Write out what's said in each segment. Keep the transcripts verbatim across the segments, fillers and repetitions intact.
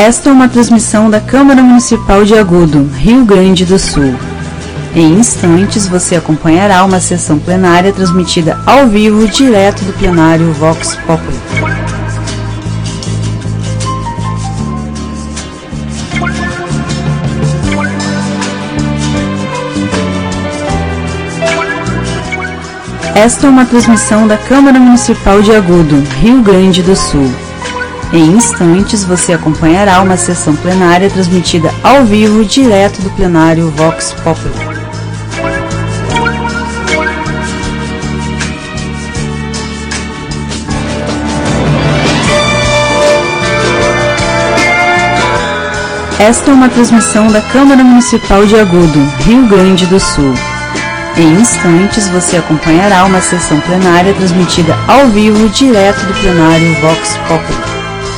Esta é uma transmissão da Câmara Municipal de Agudo, Rio Grande do Sul. Em instantes você acompanhará uma sessão plenária transmitida ao vivo direto do plenário Vox Populi. Esta é uma transmissão da Câmara Municipal de Agudo, Rio Grande do Sul. Em instantes você acompanhará uma sessão plenária transmitida ao vivo direto do plenário Vox Populi. Esta é uma transmissão da Câmara Municipal de Agudo, Rio Grande do Sul. Em instantes você acompanhará uma sessão plenária transmitida ao vivo direto do plenário Vox Populi.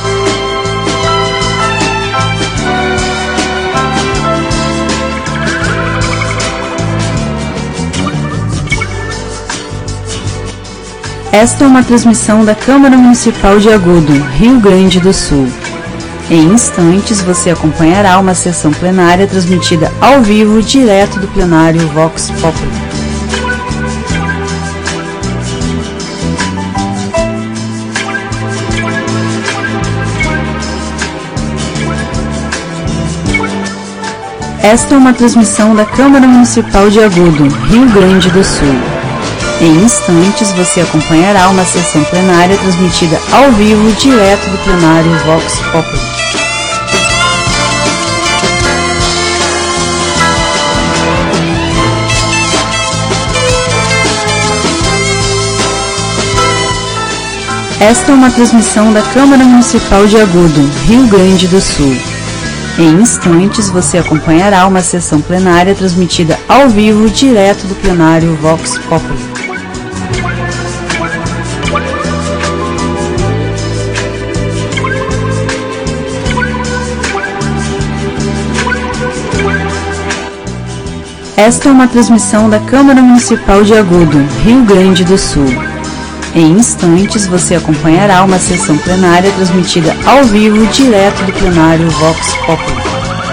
Esta é uma transmissão da Câmara Municipal de Agudo, Rio Grande do Sul. Em instantes você acompanhará uma sessão plenária transmitida ao vivo direto do plenário Vox Populi. Esta é uma transmissão da Câmara Municipal de Agudo, Rio Grande do Sul. Em instantes você acompanhará uma sessão plenária transmitida ao vivo direto do plenário Vox Populi. Esta é uma transmissão da Câmara Municipal de Agudo, Rio Grande do Sul. Em instantes você acompanhará uma sessão plenária transmitida ao vivo direto do plenário Vox Populi. Esta é uma transmissão da Câmara Municipal de Agudo, Rio Grande do Sul. Em instantes você acompanhará uma sessão plenária transmitida ao vivo direto do plenário Vox Populi.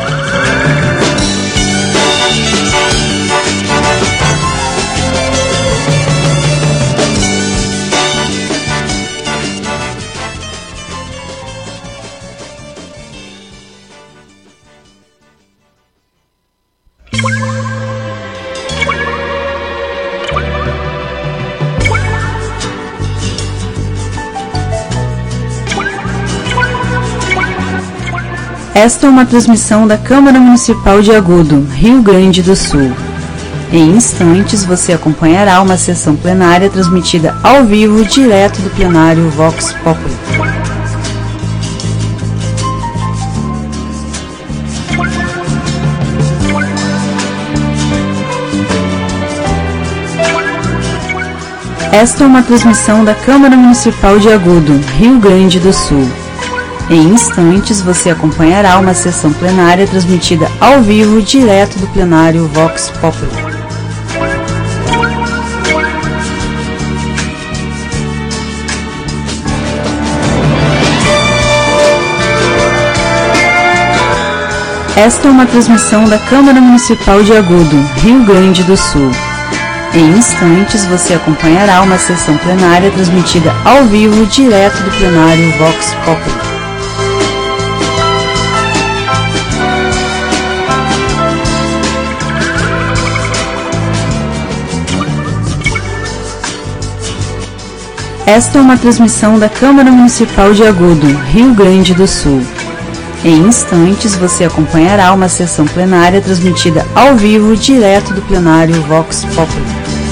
Esta é uma transmissão da Câmara Municipal de Agudo, Rio Grande do Sul. Em instantes você acompanhará uma sessão plenária transmitida ao vivo direto do plenário Vox Populi. Esta é uma transmissão da Câmara Municipal de Agudo, Rio Grande do Sul. Em instantes você acompanhará uma sessão plenária transmitida ao vivo direto do plenário Vox Populi. Esta é uma transmissão da Câmara Municipal de Agudo, Rio Grande do Sul. Em instantes você acompanhará uma sessão plenária transmitida ao vivo direto do plenário Vox Populi. Esta é uma transmissão da Câmara Municipal de Agudo, Rio Grande do Sul. Em instantes você acompanhará uma sessão plenária transmitida ao vivo direto do plenário Vox Populi.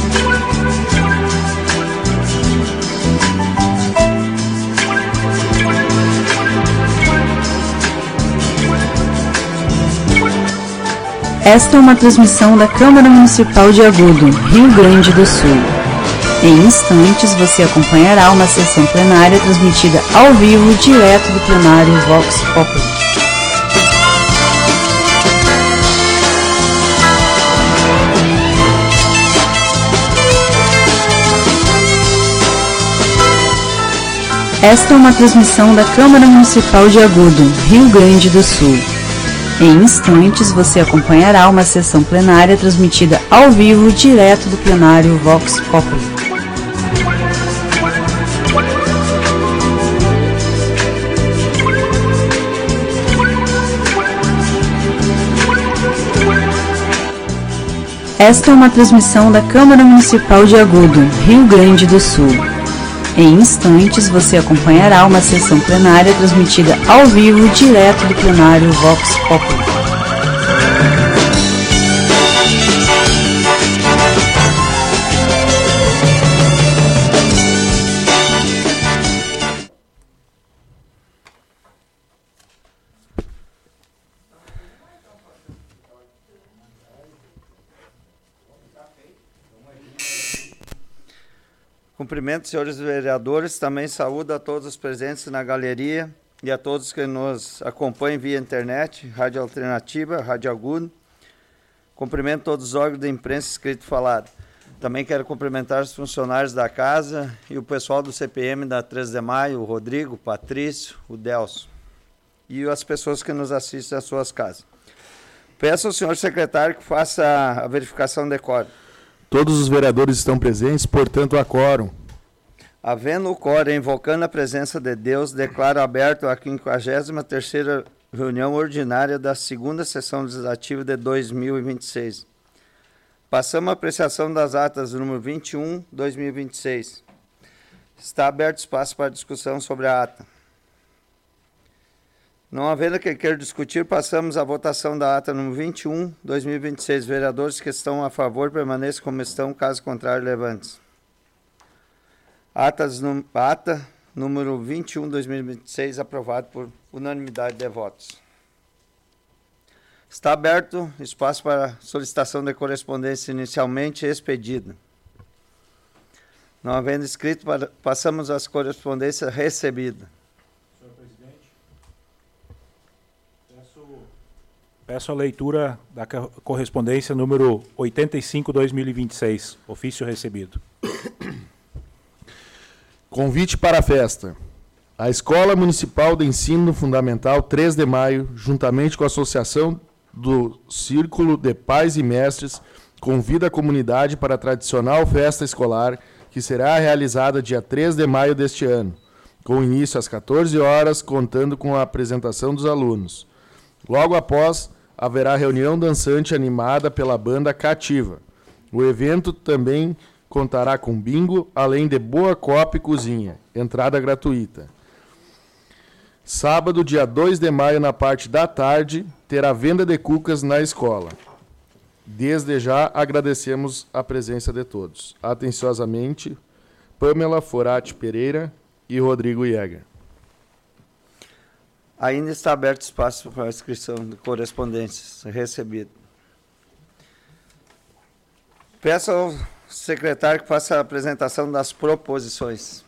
Esta é uma transmissão da Câmara Municipal de Agudo, Rio Grande do Sul. Em instantes você acompanhará uma sessão plenária transmitida ao vivo direto do plenário Vox Populi. Esta é uma transmissão da Câmara Municipal de Agudo, Rio Grande do Sul. Em instantes, você acompanhará uma sessão plenária transmitida ao vivo, direto do plenário Vox Populi. Esta é uma transmissão da Câmara Municipal de Agudo, Rio Grande do Sul. Em instantes, você acompanhará uma sessão plenária transmitida ao vivo, direto do plenário Vox Populi. Cumprimento, senhores vereadores, também saúdo a todos os presentes na galeria e a todos que nos acompanham via internet, Rádio Alternativa, Rádio Agudo. Cumprimento todos os órgãos da imprensa escrito e falado. Também quero cumprimentar os funcionários da casa e o pessoal do C P M da treze de maio, o Rodrigo, o Patrício, o Delso e as pessoas que nos assistem às suas casas. Peço ao senhor secretário que faça a verificação de quórum. Todos os vereadores estão presentes, portanto, há quórum. Havendo o quórum, invocando a presença de Deus, declaro aberto a quinquagésima terceira reunião ordinária da segunda sessão legislativa de dois mil e vinte e seis. Passamos à apreciação das atas número vinte e um, dois mil e vinte e seis. Está aberto espaço para discussão sobre a ata. Não havendo quem queira discutir, passamos à votação da ata número vinte e um, dois mil e vinte e seis. Vereadores que estão a favor, permaneçam como estão, caso contrário, levantes. Atas, num, ata número vinte e um, dois mil e vinte e seis, aprovado por unanimidade de votos. Está aberto espaço para solicitação de correspondência inicialmente expedida. Não havendo escrito, para, passamos às correspondências recebidas. Peço a leitura da correspondência número oitenta e cinco, dois mil e vinte e seis, ofício recebido. Convite para a festa. A Escola Municipal de Ensino Fundamental três de maio, juntamente com a Associação do Círculo de Pais e Mestres, convida a comunidade para a tradicional festa escolar, que será realizada dia três de maio deste ano, com início às quatorze horas, contando com a apresentação dos alunos. Logo após, haverá reunião dançante animada pela banda Cativa. O evento também contará com bingo, além de boa copa e cozinha, entrada gratuita. Sábado, dia dois de maio, na parte da tarde, terá venda de cucas na escola. Desde já, agradecemos a presença de todos. Atenciosamente, Pamela Forati Pereira e Rodrigo Jäger. Ainda está aberto espaço para a inscrição de correspondências recebidas. Peço ao secretário que faça a apresentação das proposições.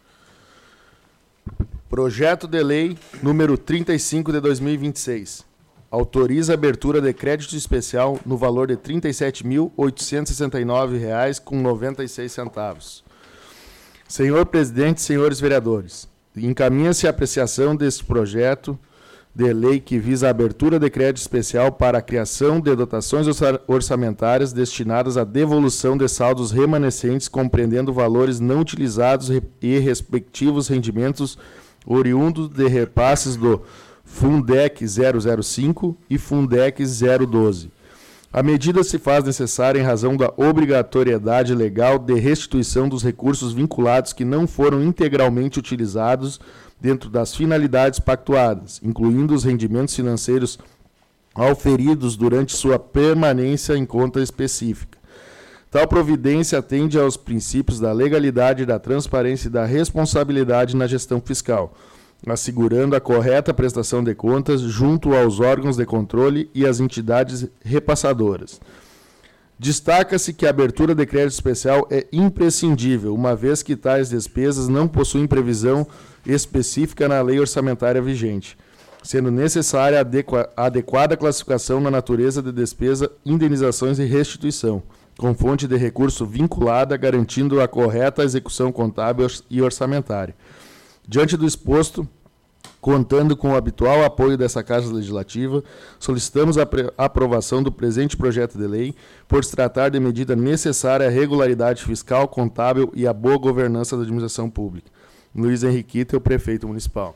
Projeto de lei número trinta e cinco de dois mil e vinte e seis. Autoriza a abertura de crédito especial no valor de trinta e sete mil, oitocentos e sessenta e nove reais com noventa e seis centavos. Senhor presidente, senhores vereadores, encaminha-se a apreciação deste projeto de lei que visa a abertura de crédito especial para a criação de dotações orçamentárias destinadas à devolução de saldos remanescentes, compreendendo valores não utilizados e respectivos rendimentos oriundos de repasses do Fundec zero zero cinco e Fundec zero doze. A medida se faz necessária em razão da obrigatoriedade legal de restituição dos recursos vinculados que não foram integralmente utilizados dentro das finalidades pactuadas, incluindo os rendimentos financeiros auferidos durante sua permanência em conta específica. Tal providência atende aos princípios da legalidade, da transparência e da responsabilidade na gestão fiscal, assegurando a correta prestação de contas junto aos órgãos de controle e às entidades repassadoras. Destaca-se que a abertura de crédito especial é imprescindível, uma vez que tais despesas não possuem previsão específica na lei orçamentária vigente, sendo necessária a adequada classificação na natureza de despesa, indenizações e restituição, com fonte de recurso vinculada, garantindo a correta execução contábil e orçamentária. Diante do exposto, contando com o habitual apoio dessa Casa Legislativa, solicitamos a aprovação do presente projeto de lei, por se tratar de medida necessária à regularidade fiscal, contábil e à boa governança da administração pública. Luiz Henriquita, o prefeito municipal.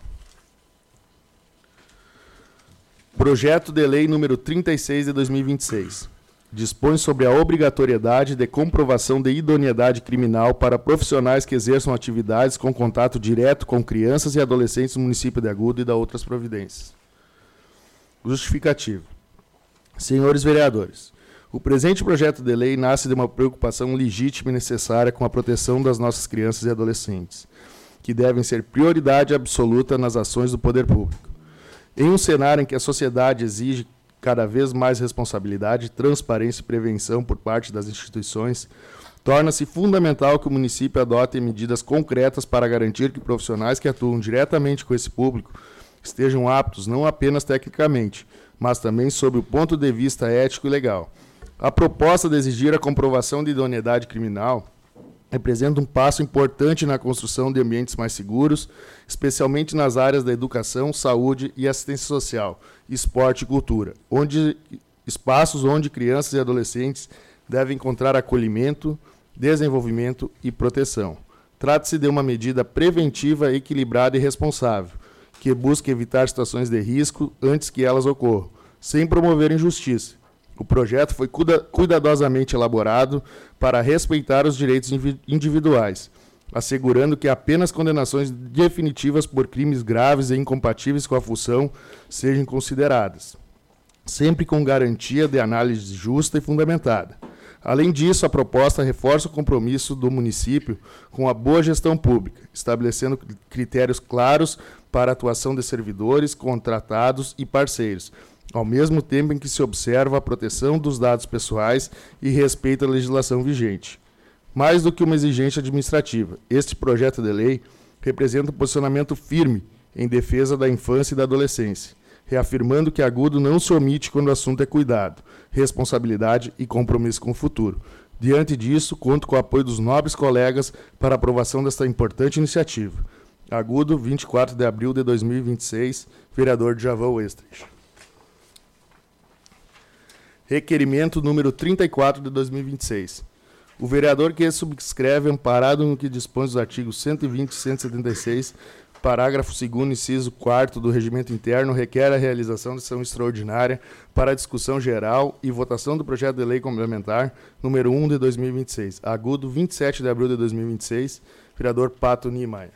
Projeto de lei número trinta e seis de dois mil e vinte e seis. Dispõe sobre a obrigatoriedade de comprovação de idoneidade criminal para profissionais que exerçam atividades com contato direto com crianças e adolescentes no município de Agudo e da outras providências. Justificativo. Senhores vereadores, o presente projeto de lei nasce de uma preocupação legítima e necessária com a proteção das nossas crianças e adolescentes, que devem ser prioridade absoluta nas ações do poder público. Em um cenário em que a sociedade exige cada vez mais responsabilidade, transparência e prevenção por parte das instituições, torna-se fundamental que o município adote medidas concretas para garantir que profissionais que atuam diretamente com esse público estejam aptos não apenas tecnicamente, mas também sob o ponto de vista ético e legal. A proposta de exigir a comprovação de idoneidade criminal representa um passo importante na construção de ambientes mais seguros, especialmente nas áreas da educação, saúde e assistência social, esporte e cultura, onde, espaços onde crianças e adolescentes devem encontrar acolhimento, desenvolvimento e proteção. Trata-se de uma medida preventiva, equilibrada e responsável, que busca evitar situações de risco antes que elas ocorram, sem promover injustiça. O projeto foi cuidadosamente elaborado para respeitar os direitos individuais, assegurando que apenas condenações definitivas por crimes graves e incompatíveis com a função sejam consideradas, sempre com garantia de análise justa e fundamentada. Além disso, a proposta reforça o compromisso do município com a boa gestão pública, estabelecendo critérios claros para a atuação de servidores, contratados e parceiros, ao mesmo tempo em que se observa a proteção dos dados pessoais e respeito à legislação vigente. Mais do que uma exigência administrativa, este projeto de lei representa um posicionamento firme em defesa da infância e da adolescência, reafirmando que Agudo não se omite quando o assunto é cuidado, responsabilidade e compromisso com o futuro. Diante disso, conto com o apoio dos nobres colegas para a aprovação desta importante iniciativa. Agudo, vinte e quatro de abril de dois mil e vinte e seis, vereador Djavan Estrich. Requerimento número trinta e quatro de dois mil e vinte e seis. O vereador que subscreve, amparado no que dispõe os artigos cento e vinte e cento e setenta e seis, parágrafo segundo, inciso quarto do Regimento Interno, requer a realização de sessão extraordinária para a discussão geral e votação do projeto de lei complementar número um de dois mil e vinte e seis. Agudo, vinte e sete de abril de dois mil e vinte e seis, vereador Pato Niemeyer.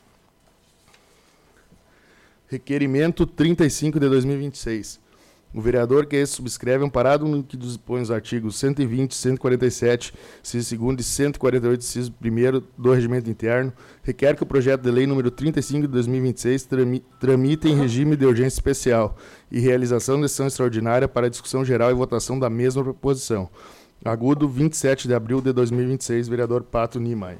Requerimento trinta e cinco de dois mil e vinte e seis. O vereador que subscreve, amparado no que dispõe os artigos cento e vinte, cento e quarenta e sete, inciso segundo e cento e quarenta e oito, inciso primeiro do Regimento Interno, requer que o projeto de lei número trinta e cinco de dois mil e vinte e seis tramite em regime de urgência especial e realização de sessão extraordinária para discussão geral e votação da mesma proposição. Agudo, vinte e sete de abril de dois mil e vinte e seis, vereador Pato Niemeyer.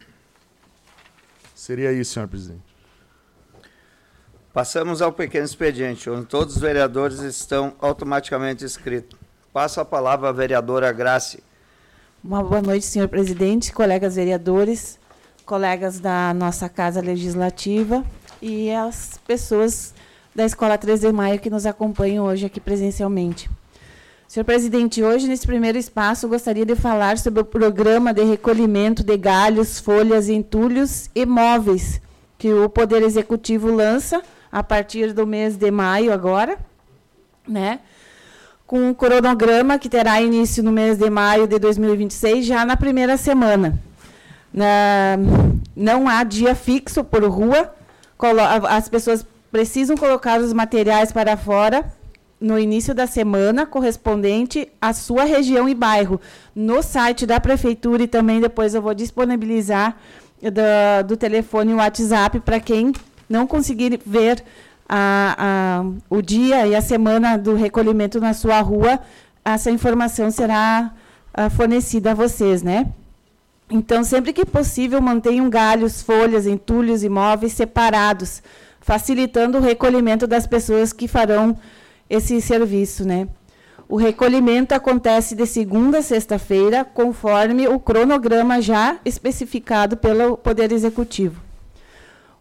Seria isso, senhor presidente. Passamos ao pequeno expediente, onde todos os vereadores estão automaticamente inscritos. Passo a palavra à vereadora Grace. Uma boa noite, senhor presidente, colegas vereadores, colegas da nossa Casa Legislativa e as pessoas da Escola três de maio que nos acompanham hoje aqui presencialmente. Senhor presidente, hoje, nesse primeiro espaço, gostaria de falar sobre o programa de recolhimento de galhos, folhas, entulhos e móveis que o Poder Executivo lança a partir do mês de maio agora, né, com um cronograma que terá início no mês de maio de dois mil e vinte e seis, já na primeira semana. Na, não há dia fixo por rua, as pessoas precisam colocar os materiais para fora no início da semana, correspondente à sua região e bairro, no site da Prefeitura, e também depois eu vou disponibilizar do, do telefone e WhatsApp para quem não conseguir ver a, a, o dia e a semana do recolhimento na sua rua, essa informação será a, fornecida a vocês, né? Então, sempre que possível, mantenham galhos, folhas, entulhos e móveis separados, facilitando o recolhimento das pessoas que farão esse serviço, né? O recolhimento acontece de segunda a sexta-feira, conforme o cronograma já especificado pelo Poder Executivo.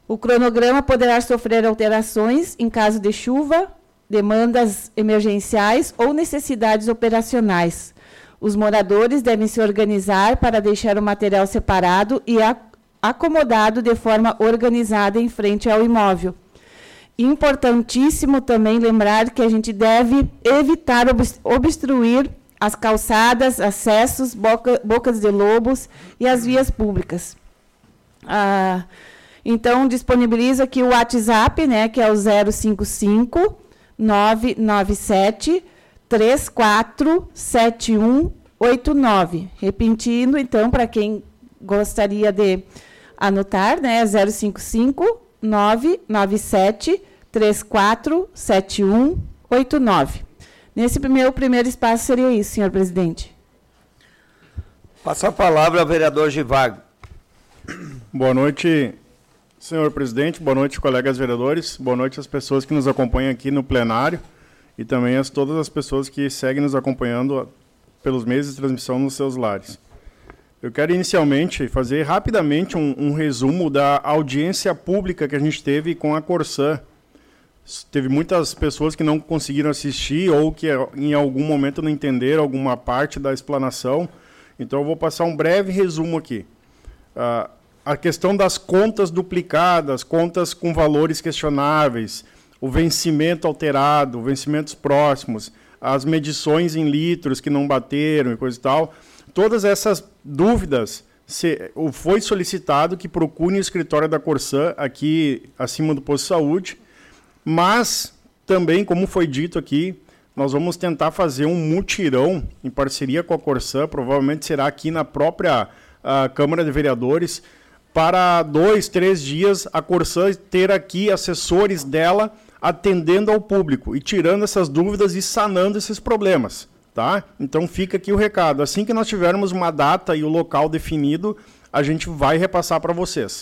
O cronograma poderá sofrer alterações em caso de chuva, demandas emergenciais ou necessidades operacionais. Os moradores devem se organizar para deixar o material separado e acomodado de forma organizada em frente ao imóvel. Importantíssimo também lembrar que a gente deve evitar obstruir as calçadas, acessos, boca, bocas de lobos e as vias públicas. Ah, então, disponibiliza aqui o WhatsApp, né, que é o zero cinco cinco, nove nove sete, três quatro sete um oito nove. Repetindo, então, para quem gostaria de anotar, né, zero cinco cinco, nove nove sete, três quatro sete um oito nove. Nesse meu primeiro espaço seria isso, senhor presidente. Passa a palavra ao vereador Givago. Boa noite, senhor presidente. Boa noite, colegas vereadores. Boa noite às pessoas que nos acompanham aqui no plenário e também a todas as pessoas que seguem nos acompanhando pelos meios de transmissão nos seus lares. Eu quero inicialmente fazer rapidamente um, um resumo da audiência pública que a gente teve com a Corsã. Teve muitas pessoas que não conseguiram assistir ou que em algum momento não entenderam alguma parte da explanação. Então eu vou passar um breve resumo aqui. Uh, a questão das contas duplicadas, contas com valores questionáveis, o vencimento alterado, vencimentos próximos, as medições em litros que não bateram e coisa e tal. Todas essas dúvidas, se, foi solicitado que procure o escritório da Corsã aqui acima do posto de saúde, mas também, como foi dito aqui, nós vamos tentar fazer um mutirão em parceria com a Corsã, provavelmente será aqui na própria uh, Câmara de Vereadores, para dois, três dias a Corsã ter aqui assessores dela atendendo ao público e tirando essas dúvidas e sanando esses problemas. Tá? Então fica aqui o recado. Assim que nós tivermos uma data e o local definido, a gente vai repassar para vocês.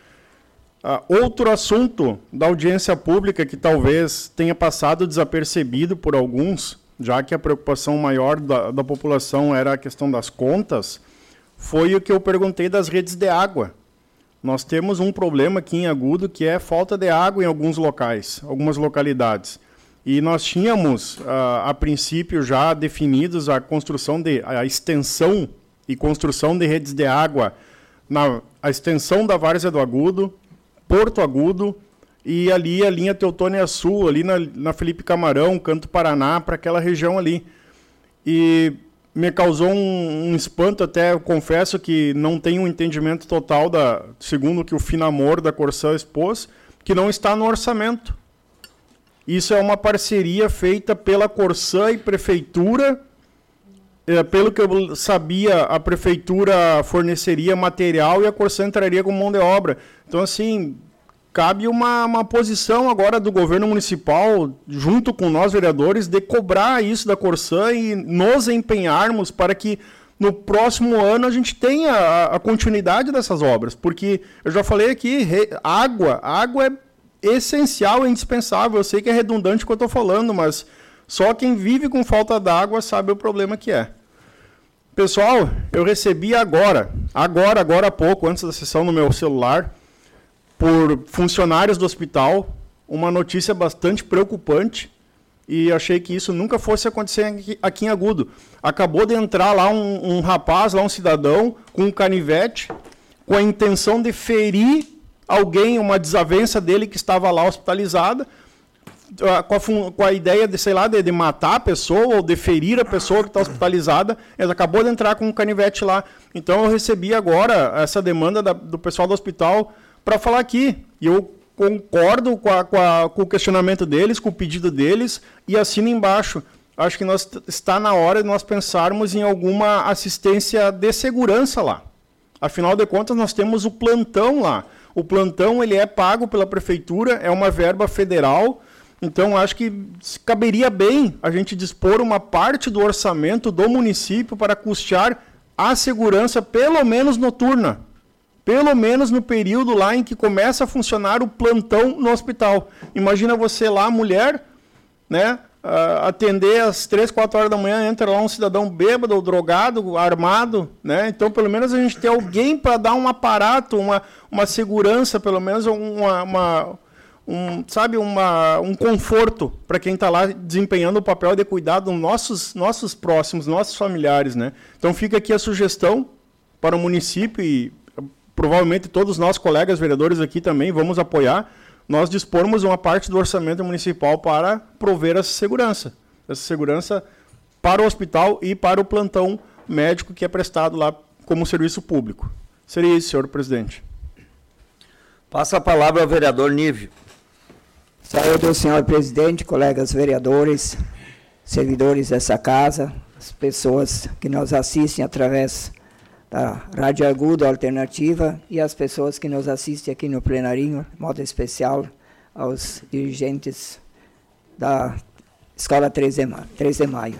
Uh, outro assunto da audiência pública que talvez tenha passado desapercebido por alguns, já que a preocupação maior da, da população era a questão das contas, foi o que eu perguntei das redes de água. Nós temos um problema aqui em Agudo que é falta de água em alguns locais, algumas localidades. E nós tínhamos, uh, a princípio, já definidos a construção de, a extensão e construção de redes de água, na, a extensão da Várzea do Agudo, Porto Agudo, e ali a linha Teutônia Sul, ali na, na Felipe Camarão, Canto Paraná, para aquela região ali. E me causou um, um espanto, até eu confesso que não tenho um entendimento total, da, segundo o que o Finamor da Corsã expôs, que não está no orçamento. Isso é uma parceria feita pela Corsã e Prefeitura. É, pelo que eu sabia, a Prefeitura forneceria material e a Corsã entraria com mão de obra. Então, assim, cabe uma, uma posição agora do governo municipal, junto com nós, vereadores, de cobrar isso da Corsã e nos empenharmos para que no próximo ano a gente tenha a, a continuidade dessas obras. Porque, eu já falei aqui, re, água, água é essencial, é indispensável. Eu sei que é redundante o que eu estou falando, mas só quem vive com falta d'água sabe o problema que é. Pessoal, eu recebi agora, agora, agora há pouco, antes da sessão no meu celular, por funcionários do hospital, uma notícia bastante preocupante e achei que isso nunca fosse acontecer aqui, aqui em Agudo. Acabou de entrar lá um, um rapaz, lá um cidadão, com um canivete, com a intenção de ferir alguém, uma desavença dele que estava lá hospitalizada, com a, com a ideia de, sei lá, de, de matar a pessoa ou de ferir a pessoa que está hospitalizada. Ele acabou de entrar com um canivete lá. Então eu recebi agora essa demanda da, do pessoal do hospital para falar aqui. E eu concordo com, a, com, a, com o questionamento deles, com o pedido deles, e assino embaixo. Acho que nós, está na hora de nós pensarmos em alguma assistência de segurança lá. Afinal de contas, nós temos o plantão lá. O plantão ele é pago pela prefeitura, é uma verba federal. Então, acho que caberia bem a gente dispor uma parte do orçamento do município para custear a segurança, pelo menos noturna. Pelo menos no período lá em que começa a funcionar o plantão no hospital. Imagina você lá, mulher, né, uh, atender às três, quatro horas da manhã, entra lá um cidadão bêbado ou drogado, armado, né? Então, pelo menos a gente tem alguém para dar um aparato, uma, uma segurança, pelo menos uma, uma, um, sabe, uma, um conforto para quem está lá desempenhando o papel de cuidar dos nossos, nossos próximos, nossos familiares, né? Então, fica aqui a sugestão para o município e provavelmente todos os nossos colegas vereadores aqui também vamos apoiar, nós dispormos uma parte do orçamento municipal para prover essa segurança. Essa segurança para o hospital e para o plantão médico que é prestado lá como serviço público. Seria isso, senhor presidente. Passa a palavra ao vereador Nívio. Saúde, senhor presidente, colegas vereadores, servidores dessa casa, as pessoas que nos assistem através da Rádio Agudo Alternativa e as pessoas que nos assistem aqui no plenarinho, de modo especial aos dirigentes da Escola três de maio.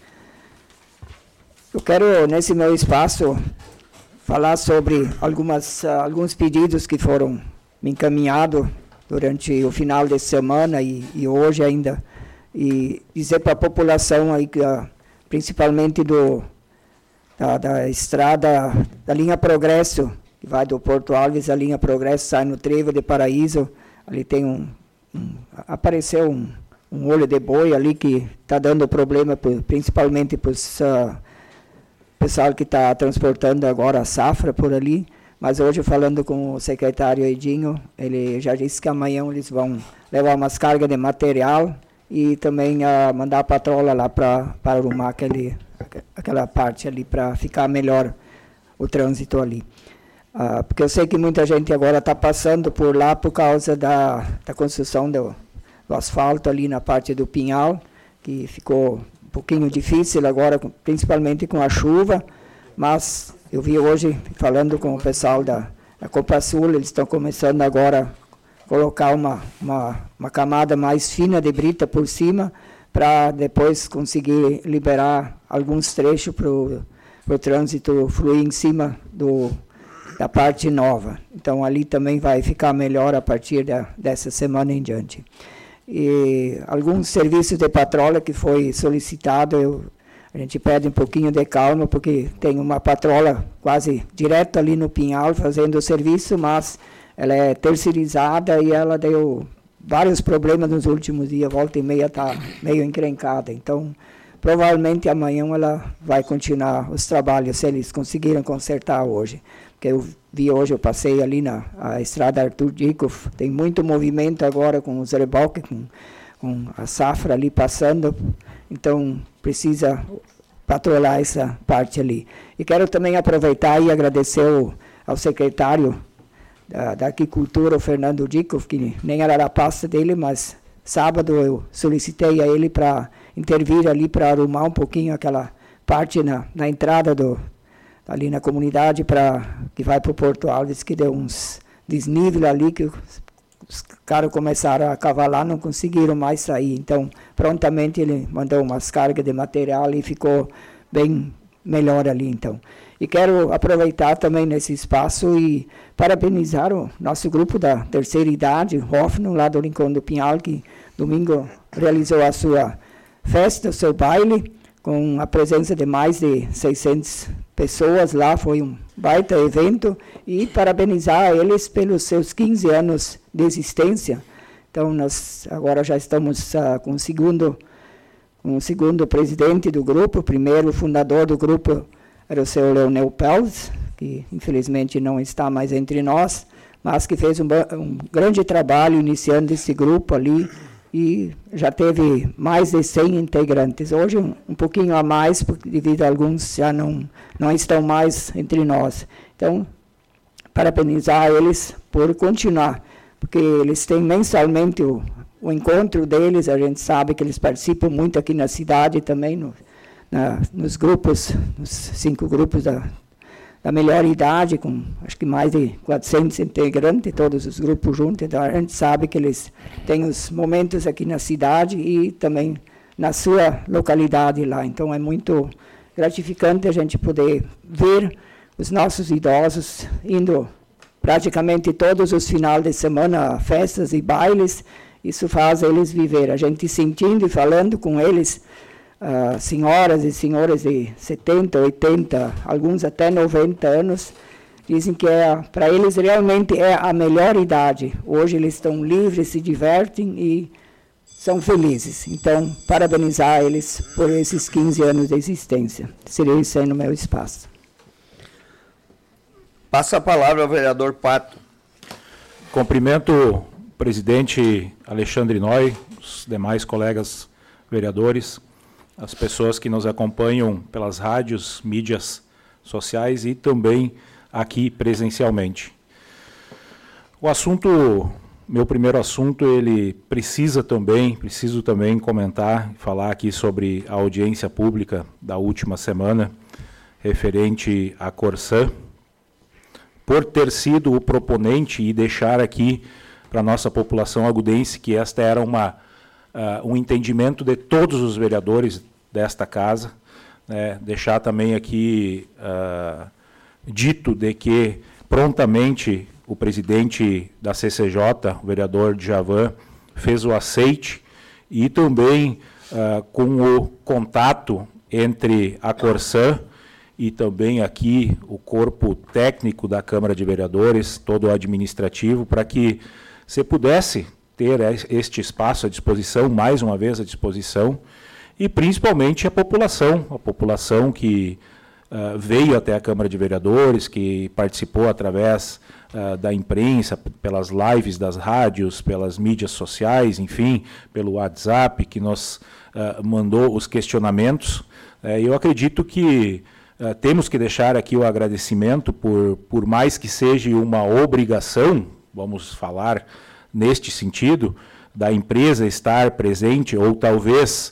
Eu quero, nesse meu espaço, falar sobre algumas, alguns pedidos que foram me encaminhados durante o final de semana e, e hoje ainda, e dizer para a população, aí, principalmente do Da, da estrada, da linha Progresso, que vai do Porto Alves, a linha Progresso sai no Trevo de Paraíso, ali tem um, um apareceu um, um olho de boi ali que está dando problema, por, principalmente para o uh, pessoal que está transportando agora a safra por ali, mas hoje falando com o secretário Edinho, ele já disse que amanhã eles vão levar umas cargas de material e também uh, mandar a patrola lá para arrumar aquele... aquela parte ali para ficar melhor o trânsito ali. Ah, porque eu sei que muita gente agora está passando por lá por causa da, da construção do, do asfalto ali na parte do Pinhal, que ficou um pouquinho difícil agora, principalmente com a chuva, mas eu vi hoje, falando com o pessoal da, da Copa Sul, eles estão começando agora a colocar uma, uma, uma camada mais fina de brita por cima, para depois conseguir liberar alguns trechos para o trânsito fluir em cima do, da parte nova. Então, ali também vai ficar melhor a partir da, dessa semana em diante. E alguns serviços de patrola que foi solicitado, eu, a gente pede um pouquinho de calma, porque tem uma patrola quase direto ali no Pinhal fazendo o serviço, mas ela é terceirizada e ela deu vários problemas nos últimos dias, volta e meia está meio encrencada. Então, provavelmente amanhã ela vai continuar os trabalhos, se eles conseguiram consertar hoje. Porque eu vi hoje, eu passei ali na a estrada Arthur Dikov, tem muito movimento agora com os reboques, com, com a safra ali passando, então precisa patrulhar essa parte ali. E quero também aproveitar e agradecer o, ao secretário Da, da Agricultura, o Fernando Dikov, que nem era a pasta dele, mas sábado eu solicitei a ele para intervir ali, para arrumar um pouquinho aquela parte na, na entrada do, ali na comunidade, pra, que vai para o Porto Alves, que deu uns desníveis ali, que os caras começaram a cavalar, não conseguiram mais sair. Então, prontamente ele mandou umas cargas de material e ficou bem melhor ali, então. E quero aproveitar também nesse espaço e parabenizar o nosso grupo da terceira idade, Hoffman, lá do Rincão do Pinhal, que domingo realizou a sua festa, o seu baile, com a presença de mais de seiscentas pessoas lá, foi um baita evento, e parabenizar eles pelos seus quinze anos de existência. Então, nós agora já estamos uh, com o segundo, com o segundo presidente do grupo, o primeiro fundador do grupo, era o seu Leonel Pelz, que infelizmente não está mais entre nós, mas que fez um, um grande trabalho iniciando esse grupo ali e já teve mais de cem integrantes. Hoje um, um pouquinho a mais, porque devido a alguns já não, não estão mais entre nós. Então, parabenizar eles por continuar, porque eles têm mensalmente o, o encontro deles, a gente sabe que eles participam muito aqui na cidade também, no, Na, nos grupos, nos cinco grupos da, da melhor idade, com acho que mais de quatrocentos integrantes, todos os grupos juntos. Então, a gente sabe que eles têm os momentos aqui na cidade e também na sua localidade lá. Então, é muito gratificante a gente poder ver os nossos idosos indo praticamente todos os finais de semana a festas e bailes, isso faz eles viver. A gente sentindo e falando com eles, uh, senhoras e senhores de setenta, oitenta, alguns até noventa anos, dizem que é, para eles realmente é a melhor idade. Hoje eles estão livres, se divertem e são felizes. Então, parabenizar eles por esses quinze anos de existência. Seria isso aí no meu espaço. Passa a palavra ao vereador Pato. Cumprimento o presidente Alexandre Noy, os demais colegas vereadores, as pessoas que nos acompanham pelas rádios, mídias sociais e também aqui presencialmente. O assunto, meu primeiro assunto, ele precisa também, preciso também comentar, falar aqui sobre a audiência pública da última semana, referente à Corsã, por ter sido o proponente e deixar aqui para a nossa população agudense que esta era uma, uh, um entendimento de todos os vereadores desta casa, né, deixar também aqui uh, dito de que prontamente o presidente da C C J, o vereador Djavan, fez o aceite e também uh, com o contato entre a Corsã e também aqui o corpo técnico da Câmara de Vereadores, todo o administrativo, para que se pudesse ter este espaço à disposição, mais uma vez à disposição, e principalmente a população, a população que uh, veio até a Câmara de Vereadores, que participou através uh, da imprensa, pelas lives das rádios, pelas mídias sociais, enfim, pelo WhatsApp, que nos uh, mandou os questionamentos. Uh, eu acredito que Uh, temos que deixar aqui o agradecimento, por, por mais que seja uma obrigação, vamos falar neste sentido, da empresa estar presente, ou talvez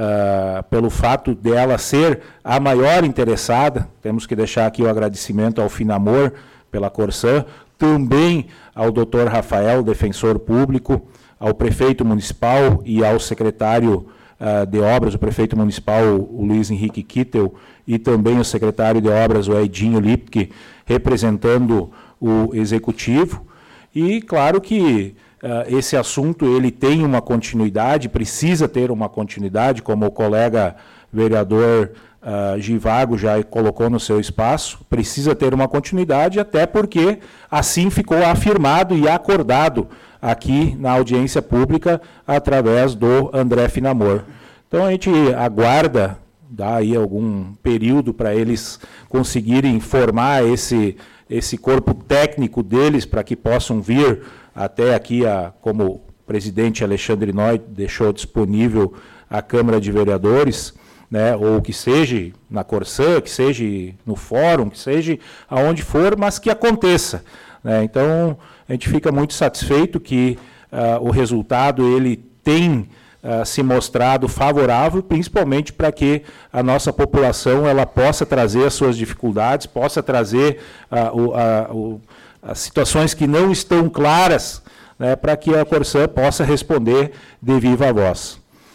uh, pelo fato dela ser a maior interessada, temos que deixar aqui o agradecimento ao Finamor pela Corsã, também ao doutor Rafael, defensor público, ao prefeito municipal e ao secretário uh, de obras, o prefeito municipal, o Luiz Henrique Kittel, e também o secretário de obras, o Edinho Lipke, representando o executivo. E claro que uh, esse assunto ele tem uma continuidade, precisa ter uma continuidade, como o colega vereador uh, Givago já colocou no seu espaço, precisa ter uma continuidade, até porque assim ficou afirmado e acordado aqui na audiência pública através do André Finamor. Então a gente aguarda, dá aí algum período para eles conseguirem formar esse, esse corpo técnico deles, para que possam vir até aqui, a, como o presidente Alexandre Noy deixou disponível a Câmara de Vereadores, né, ou que seja na Corsã, que seja no fórum, que seja aonde for, mas que aconteça, né? Então, a gente fica muito satisfeito que uh, o resultado ele tem Uh, se mostrado favorável, principalmente para que a nossa população ela possa trazer as suas dificuldades, possa trazer uh, o, a, o, as situações que não estão claras, né, para que a Corsã possa responder de viva voz.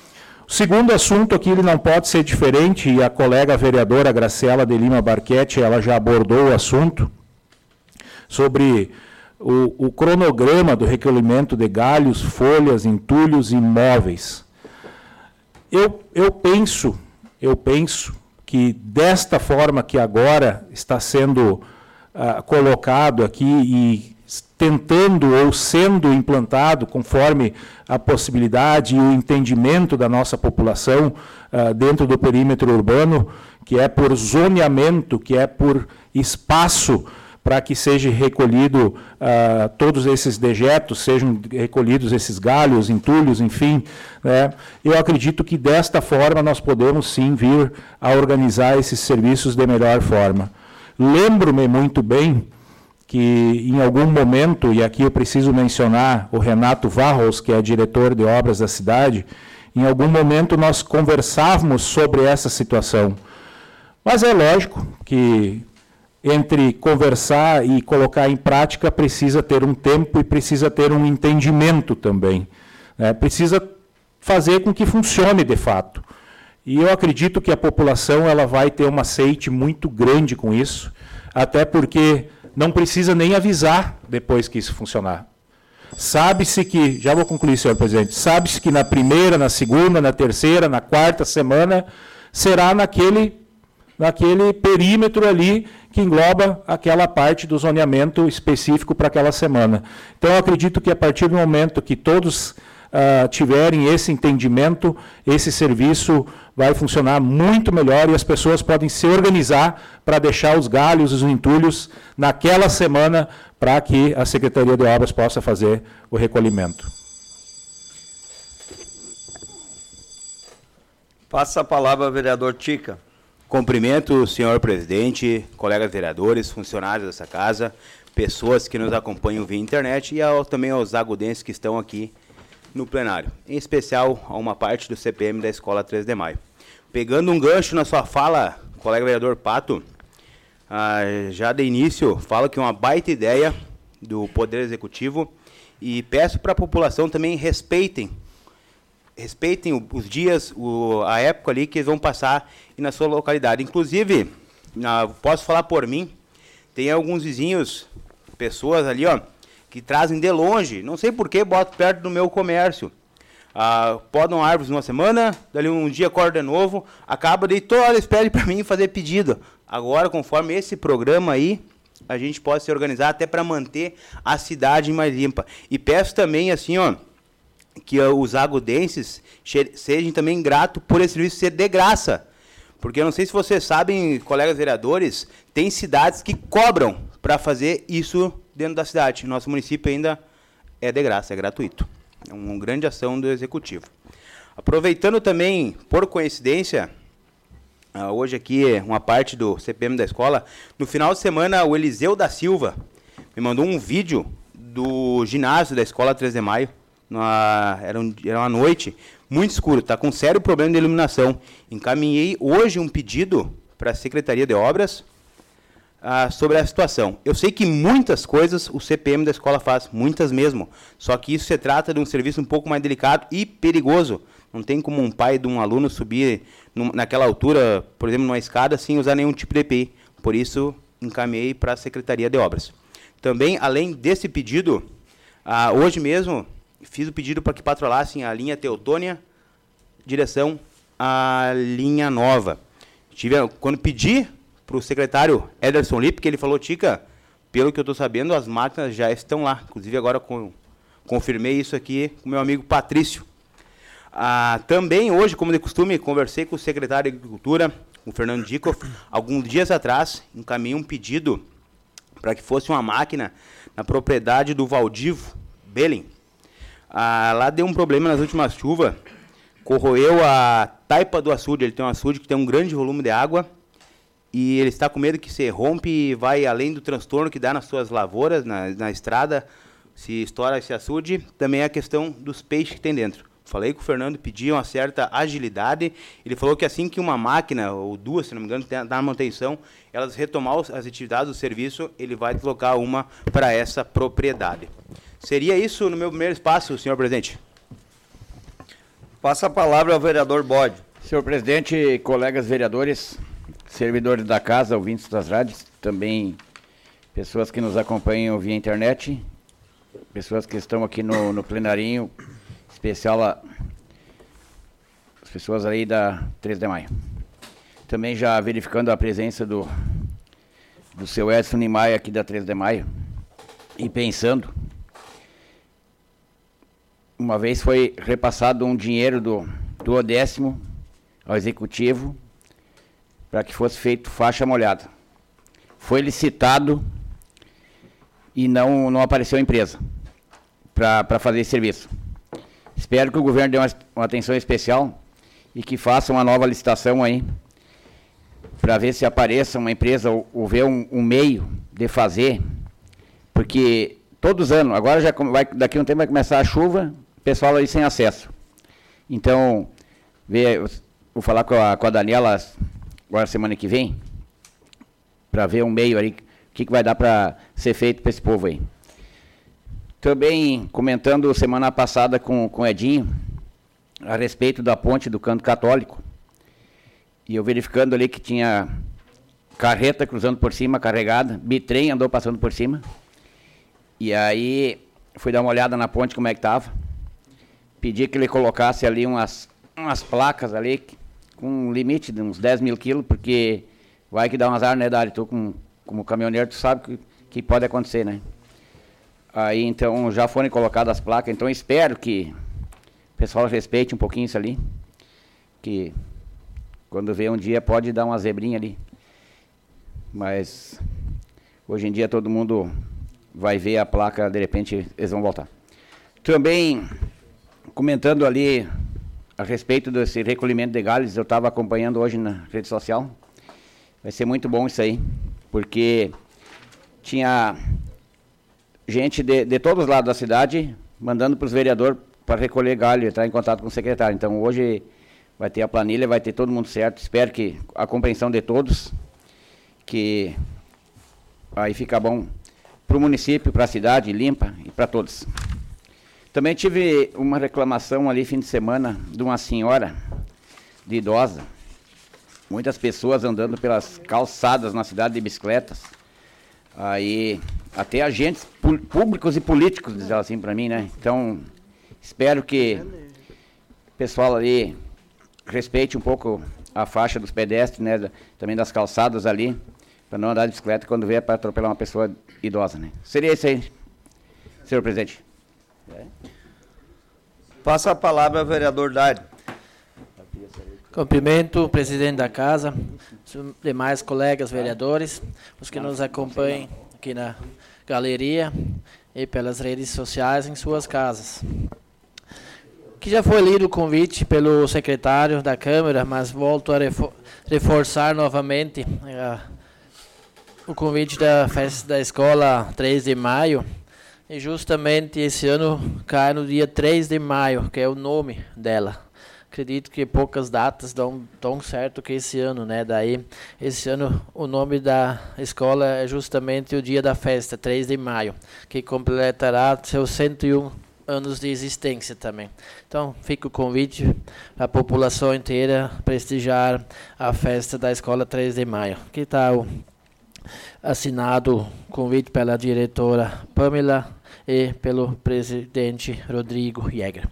O segundo assunto aqui ele não pode ser diferente, e a colega vereadora Graciela de Lima Barquete ela já abordou o assunto, sobre O, o cronograma do recolhimento de galhos, folhas, entulhos e móveis. Eu, eu penso, eu penso que desta forma que agora está sendo uh, colocado aqui e tentando ou sendo implantado conforme a possibilidade e o entendimento da nossa população uh, dentro do perímetro urbano, que é por zoneamento, que é por espaço, para que seja recolhido uh, todos esses dejetos, sejam recolhidos esses galhos, entulhos, enfim, né? Eu acredito que desta forma nós podemos sim vir a organizar esses serviços de melhor forma. Lembro-me muito bem que em algum momento, e aqui eu preciso mencionar o Renato Varros, que é diretor de obras da cidade, em algum momento nós conversávamos sobre essa situação. Mas é lógico que entre conversar e colocar em prática, precisa ter um tempo e precisa ter um entendimento também, né? Precisa fazer com que funcione de fato. E eu acredito que a população ela vai ter um aceite muito grande com isso, até porque não precisa nem avisar depois que isso funcionar. Sabe-se que, já vou concluir, senhor presidente, sabe-se que na primeira, na segunda, na terceira, na quarta semana, será naquele, naquele perímetro ali que engloba aquela parte do zoneamento específico para aquela semana. Então, eu acredito que a partir do momento que todos uh, tiverem esse entendimento, esse serviço vai funcionar muito melhor e as pessoas podem se organizar para deixar os galhos, os entulhos naquela semana para que a Secretaria de Obras possa fazer o recolhimento. Passa a palavra ao vereador Tica. Cumprimento o senhor presidente, colegas vereadores, funcionários dessa casa, pessoas que nos acompanham via internet e ao, também aos agudenses que estão aqui no plenário, em especial a uma parte do C P M da Escola três de Maio. Pegando um gancho na sua fala, colega vereador Pato, ah, já de início falo que é uma baita ideia do Poder Executivo e peço para a população também respeitem, respeitem os dias, o, a época ali que eles vão passar e na sua localidade. Inclusive, ah, posso falar por mim, tem alguns vizinhos, pessoas ali, ó, que trazem de longe, não sei por que, boto perto do meu comércio. Ah, podam árvores numa semana, dali um dia acorda de novo, acaba de toda hora eles pedem para mim fazer pedido. Agora, conforme esse programa aí, a gente pode se organizar até para manter a cidade mais limpa. E peço também, assim, ó, que uh, os agudenses sejam também gratos por esse serviço ser de graça. Porque eu não sei se vocês sabem, colegas vereadores, tem cidades que cobram para fazer isso dentro da cidade. Nosso município ainda é de graça, é gratuito. É uma grande ação do Executivo. Aproveitando também, por coincidência, uh, hoje aqui uma parte do C P M da escola, no final de semana o Eliseu da Silva me mandou um vídeo do ginásio da Escola três de Maio, na, era, um, era uma noite muito escuro, está com sério problema de iluminação. Encaminhei hoje um pedido para a Secretaria de Obras ah, sobre a situação. Eu sei que muitas coisas o C P M da escola faz, muitas mesmo, só que isso se trata de um serviço um pouco mais delicado e perigoso. Não tem como um pai de um aluno subir num, naquela altura, por exemplo, numa escada, sem usar nenhum tipo de E P I. Por isso, encaminhei para a Secretaria de Obras. Também, além desse pedido, ah, hoje mesmo, fiz o pedido para que patrolassem a linha Teutônia, direção à linha nova. Tive, quando pedi para o secretário Ederson Lippe, que ele falou, Tica, pelo que eu estou sabendo, as máquinas já estão lá. Inclusive, agora com, confirmei isso aqui com o meu amigo Patrício. Ah, também, hoje, como de costume, conversei com o secretário de Agricultura, o Fernando Dikoff, alguns dias atrás, encaminhei um pedido para que fosse uma máquina na propriedade do Valdivo Belling. Ah, lá deu um problema nas últimas chuvas, corroeu a taipa do açude. Ele tem um açude que tem um grande volume de água e ele está com medo que se rompe e vai além do transtorno que dá nas suas lavouras, na, na estrada, se estoura esse açude. Também é a questão dos peixes que tem dentro. Falei com o Fernando, pedi uma certa agilidade. Ele falou que assim que uma máquina, ou duas, se não me engano, está na manutenção, elas retomar as atividades do serviço, ele vai deslocar uma para essa propriedade. Seria isso no meu primeiro espaço, senhor presidente. Passa a palavra ao vereador Bode. Senhor presidente, colegas vereadores, servidores da casa, ouvintes das rádios, também pessoas que nos acompanham via internet, pessoas que estão aqui no, no plenarinho, especial a, as pessoas aí da três de Maio. Também já verificando a presença do, do seu Edson Niemeyer aqui da três de Maio e pensando, uma vez foi repassado um dinheiro do, do Odécimo ao Executivo para que fosse feito faixa molhada. Foi licitado e não, não apareceu a empresa para fazer esse serviço. Espero que o governo dê uma, uma atenção especial e que faça uma nova licitação aí para ver se apareça uma empresa ou, ou ver um, um meio de fazer, porque todos os anos, agora já vai, daqui a um tempo vai começar a chuva, o pessoal aí sem acesso. Então, ver, vou falar com a, com a Daniela agora semana que vem, para ver um meio aí, o que, que vai dar para ser feito para esse povo aí. Também comentando semana passada com, com o Edinho, a respeito da ponte do Canto Católico, e eu verificando ali que tinha carreta cruzando por cima, carregada, bitrem andou passando por cima, e aí fui dar uma olhada na ponte como é que estava. Pedi que ele colocasse ali umas, umas placas ali com um limite de uns dez mil quilos, porque vai que dá um azar, né, Dário? Tu, como, como caminhoneiro, tu sabe que, que pode acontecer, né? Aí, então, já foram colocadas as placas. Então, espero que o pessoal respeite um pouquinho isso ali. Que quando vê um dia pode dar uma zebrinha ali. Mas hoje em dia todo mundo vai ver a placa, de repente eles vão voltar. Também, comentando ali a respeito desse recolhimento de galhos, eu estava acompanhando hoje na rede social. Vai ser muito bom isso aí, porque tinha gente de, de todos os lados da cidade mandando para os vereadores para recolher galho, entrar em contato com o secretário. Então hoje vai ter a planilha, vai ter todo mundo certo. Espero que a compreensão de todos, que aí fica bom para o município, para a cidade, limpa e para todos. Também tive uma reclamação ali fim de semana de uma senhora de idosa, muitas pessoas andando pelas calçadas na cidade de bicicletas, aí até agentes públicos e políticos, diz ela assim para mim, né? Então, espero que o pessoal ali respeite um pouco a faixa dos pedestres, né? Também das calçadas ali, para não andar de bicicleta quando vier para atropelar uma pessoa idosa, né? Seria isso aí, senhor presidente. É. Passa a palavra ao vereador Dário. Cumprimento o presidente da casa, os demais colegas vereadores, os que nos acompanham aqui na galeria e pelas redes sociais em suas casas. Que já foi lido o convite pelo secretário da Câmara, mas volto a refor- reforçar novamente uh, o convite da festa da escola três de maio. E justamente esse ano cai no dia três de maio, que é o nome dela. Acredito que poucas datas dão tão certo que esse ano, né? Daí, esse ano, o nome da escola é justamente o dia da festa, três de maio, que completará seus cento e um anos de existência também. Então, fica o convite à população inteira prestigiar a festa da escola três de maio. Aqui está o assinado o convite pela diretora Pamela e pelo presidente Rodrigo Jäger.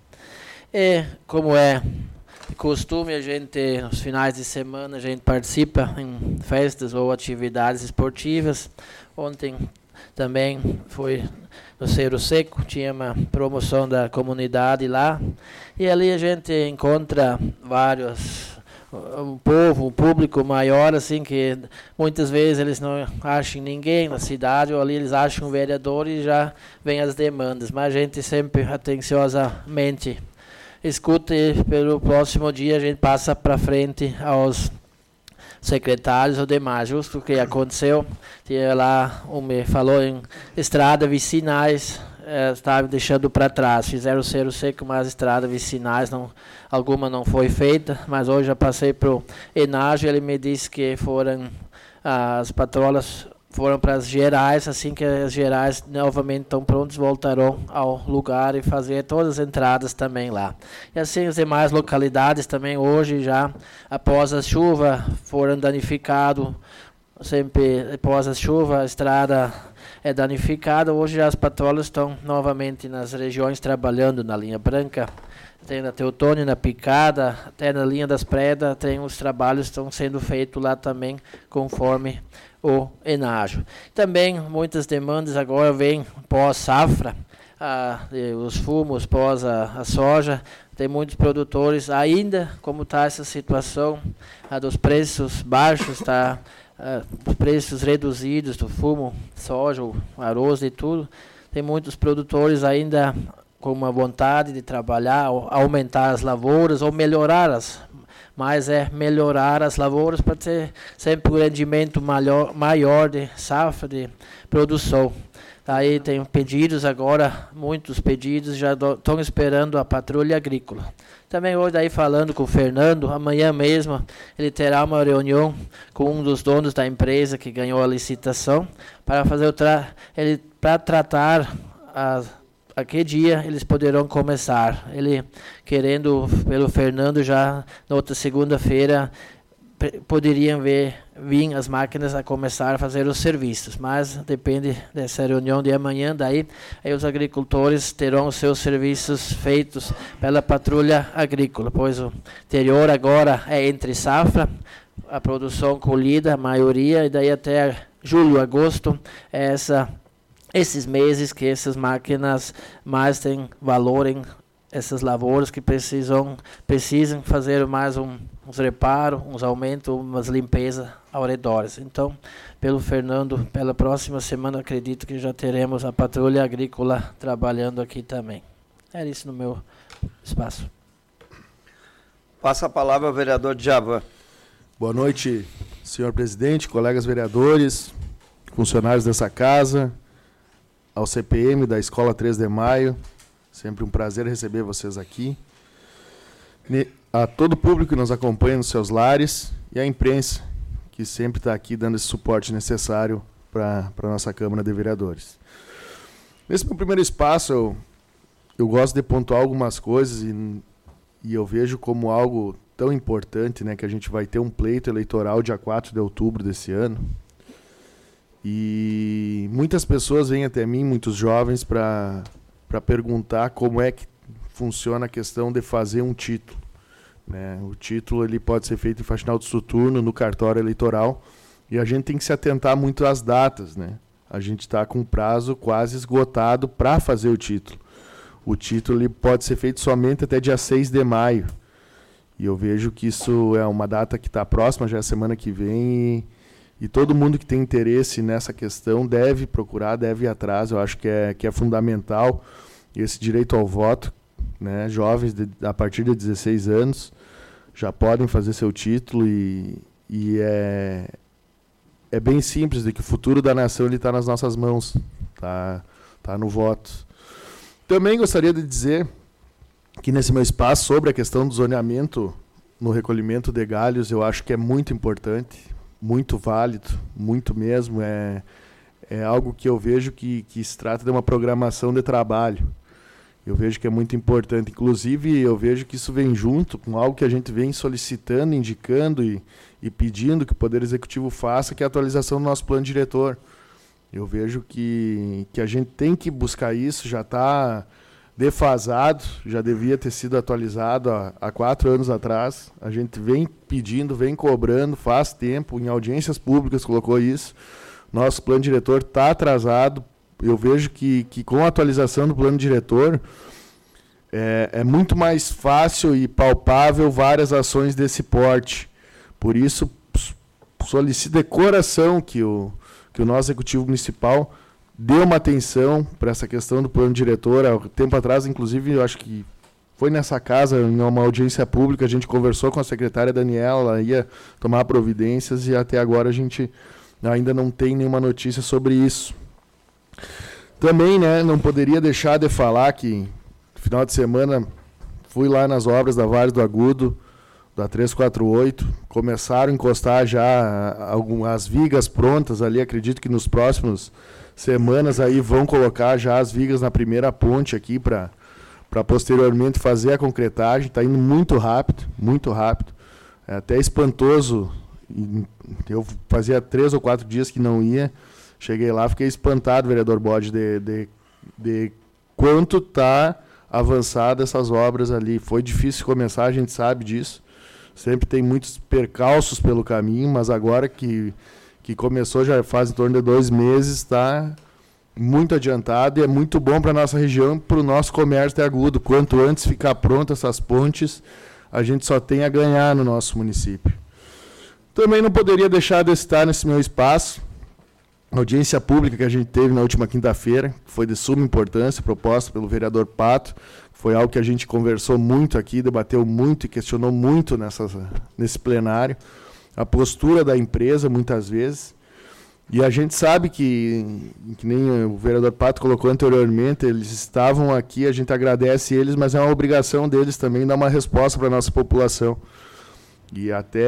E, como é costume, a gente, nos finais de semana, a gente participa em festas ou atividades esportivas. Ontem também foi no Cerro Seco, tinha uma promoção da comunidade lá, e ali a gente encontra vários, um povo, um público maior, assim, que muitas vezes eles não acham ninguém na cidade, ou ali eles acham um vereador e já vem as demandas, mas a gente sempre atenciosamente escuta e pelo próximo dia a gente passa para frente aos secretários ou demais. Justo o que aconteceu, tinha lá, um me falou em estrada vicinais, eh, estava deixando para trás, fizeram o Cerro Seco, mas estrada vicinais, não, alguma não foi feita, mas hoje já passei para o Enágio, ele me disse que foram, as patrolas foram para as gerais, assim que as gerais novamente estão prontas, voltarão ao lugar e fazer todas as entradas também lá. E assim as demais localidades também hoje já, após a chuva, foram danificados, sempre após a chuva a estrada é danificada, hoje já as patrolas estão novamente nas regiões trabalhando na linha branca, tem na Teutônia, na Picada, até na linha das Predas, tem os trabalhos que estão sendo feitos lá também, conforme o Enágio. Também muitas demandas agora vêm pós-safra, ah, os fumos pós a, a soja, tem muitos produtores ainda, como está essa situação ah, dos preços baixos, tá, ah, os preços reduzidos do fumo, soja, o arroz e tudo, tem muitos produtores ainda com uma vontade de trabalhar, aumentar as lavouras ou melhorar as, mas é melhorar as lavouras para ter sempre um rendimento maior, maior de safra, de produção. Aí tem pedidos agora, muitos pedidos já estão esperando a patrulha agrícola. Também hoje daí falando com o Fernando, amanhã mesmo ele terá uma reunião com um dos donos da empresa que ganhou a licitação para fazer o tra ele para tratar as a que dia eles poderão começar. Ele querendo, pelo Fernando, já na outra segunda-feira, poderiam ver, vir as máquinas a começar a fazer os serviços, mas depende dessa reunião de amanhã, daí aí os agricultores terão os seus serviços feitos pela patrulha agrícola, pois o interior agora é entre safra, a produção colhida, a maioria, e daí até julho, agosto, é essa, esses meses que essas máquinas mais têm valor em essas lavouras que precisam, precisam fazer mais um, uns reparos, uns aumentos, umas limpezas ao redor. Então, pelo Fernando, pela próxima semana, acredito que já teremos a patrulha agrícola trabalhando aqui também. É isso no meu espaço. Passa a palavra ao vereador Djavan. Boa noite, senhor presidente, colegas vereadores, funcionários dessa casa, ao C P M da Escola três de Maio. Sempre um prazer receber vocês aqui. A todo o público que nos acompanha nos seus lares e a imprensa, que sempre está aqui dando esse suporte necessário para a nossa Câmara de Vereadores. Nesse meu primeiro espaço, eu, eu gosto de pontuar algumas coisas e, e eu vejo como algo tão importante, né, que a gente vai ter um pleito eleitoral dia quatro de outubro desse ano. E muitas pessoas vêm até mim, muitos jovens, para... para perguntar como é que funciona a questão de fazer um título. Né? O título ele pode ser feito em faxinal de turno, no cartório eleitoral, e a gente tem que se atentar muito às datas. Né? A gente está com um prazo quase esgotado para fazer o título. O título ele pode ser feito somente até dia seis de maio. E eu vejo que isso é uma data que está próxima, já é semana que vem, e, e todo mundo que tem interesse nessa questão deve procurar, deve ir atrás. Eu acho que é, que é fundamental esse direito ao voto, né? Jovens de, a partir de dezesseis anos já podem fazer seu título e, e é, é bem simples, de que o futuro da nação está nas nossas mãos, tá, tá no voto. Também gostaria de dizer que nesse meu espaço, sobre a questão do zoneamento no recolhimento de galhos, eu acho que é muito importante, muito válido, muito mesmo. É, é algo que eu vejo que, que se trata de uma programação de trabalho. Eu vejo que é muito importante. Inclusive, eu vejo que isso vem junto com algo que a gente vem solicitando, indicando e, e pedindo que o Poder Executivo faça, que é a atualização do nosso plano diretor. Eu vejo que, que a gente tem que buscar isso, já está defasado, já devia ter sido atualizado há, há quatro anos atrás. A gente vem pedindo, vem cobrando, faz tempo, em audiências públicas colocou isso. Nosso plano diretor está atrasado. Eu vejo que, que com a atualização do plano diretor é, é muito mais fácil e palpável várias ações desse porte. Por isso, solicito de coração que o, que o nosso Executivo Municipal dê uma atenção para essa questão do plano diretor. Há tempo atrás, inclusive, eu acho que foi nessa casa, em uma audiência pública, a gente conversou com a secretária Daniela, ela ia tomar providências e até agora a gente ainda não tem nenhuma notícia sobre isso. Também, né, não poderia deixar de falar que no final de semana fui lá nas obras da Vale do Agudo, da trezentos e quarenta e oito, começaram a encostar já algumas vigas prontas ali, acredito que nos próximos semanas aí vão colocar já as vigas na primeira ponte aqui para para posteriormente fazer a concretagem. Está indo muito rápido, muito rápido. É até espantoso. Eu fazia três ou quatro dias que não ia. Cheguei lá, fiquei espantado, vereador Bode, de, de, de quanto está avançada essas obras ali. Foi difícil começar, a gente sabe disso. Sempre tem muitos percalços pelo caminho, mas agora que que começou já faz em torno de dois meses, está muito adiantado e é muito bom para a nossa região, para o nosso comércio de Agudo. Quanto antes ficar pronto essas pontes, a gente só tem a ganhar no nosso município. Também não poderia deixar de estar nesse meu espaço a audiência pública que a gente teve na última quinta-feira, que foi de suma importância, proposta pelo vereador Pato. Foi algo que a gente conversou muito aqui, debateu muito e questionou muito nessa, nesse plenário. A postura da empresa, muitas vezes. E a gente sabe que, que nem o vereador Pato colocou anteriormente, eles estavam aqui, a gente agradece eles, mas é uma obrigação deles também dar uma resposta para a nossa população. E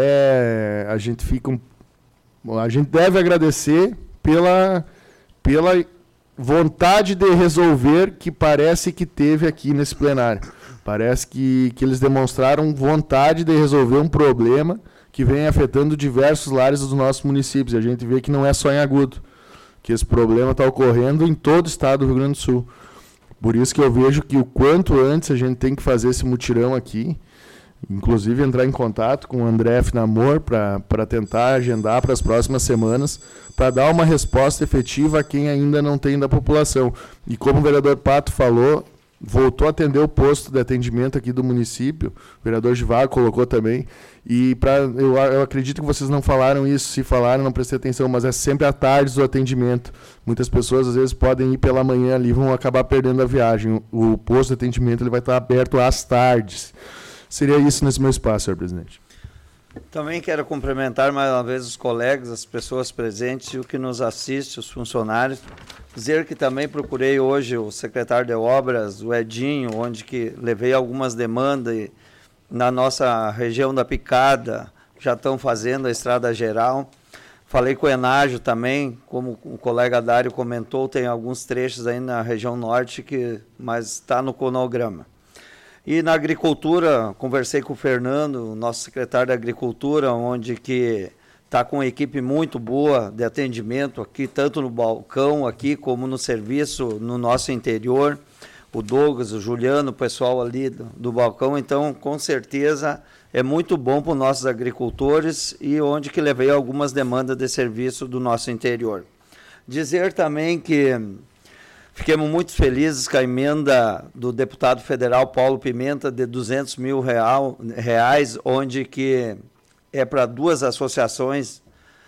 até a gente fica um, a gente deve agradecer pela, pela vontade de resolver que parece que teve aqui nesse plenário. Parece que, que eles demonstraram vontade de resolver um problema que vem afetando diversos lares dos nossos municípios. E a gente vê que não é só em Agudo, que esse problema está ocorrendo em todo o estado do Rio Grande do Sul. Por isso que eu vejo que o quanto antes a gente tem que fazer esse mutirão aqui, inclusive entrar em contato com o André Finamor para tentar agendar para as próximas semanas, para dar uma resposta efetiva a quem ainda não tem da população. E como o vereador Pato falou, voltou a atender o posto de atendimento aqui do município, o vereador Givago colocou também, e pra, eu, eu acredito que vocês não falaram isso, se falaram não prestei atenção, mas é sempre à tarde o atendimento. Muitas pessoas às vezes podem ir pela manhã ali e vão acabar perdendo a viagem. O, o posto de atendimento ele vai estar aberto às tardes. Seria isso nesse meu espaço, senhor presidente. Também quero cumprimentar mais uma vez os colegas, as pessoas presentes e o que nos assiste, os funcionários. Dizer que também procurei hoje o secretário de obras, o Edinho, onde que levei algumas demandas e na nossa região da Picada, já estão fazendo a estrada geral. Falei com o Enágio também, como o colega Dário comentou, tem alguns trechos aí na região norte, que, mas está no cronograma. E na agricultura, conversei com o Fernando, nosso secretário de Agricultura, onde que está com uma equipe muito boa de atendimento aqui, tanto no balcão aqui, como no serviço no nosso interior. O Douglas, o Juliano, o pessoal ali do, do balcão. Então, com certeza, é muito bom para os nossos agricultores e onde que levei algumas demandas de serviço do nosso interior. Dizer também que fiquemos muito felizes com a emenda do deputado federal Paulo Pimenta de duzentos mil real, reais, onde que é para duas associações,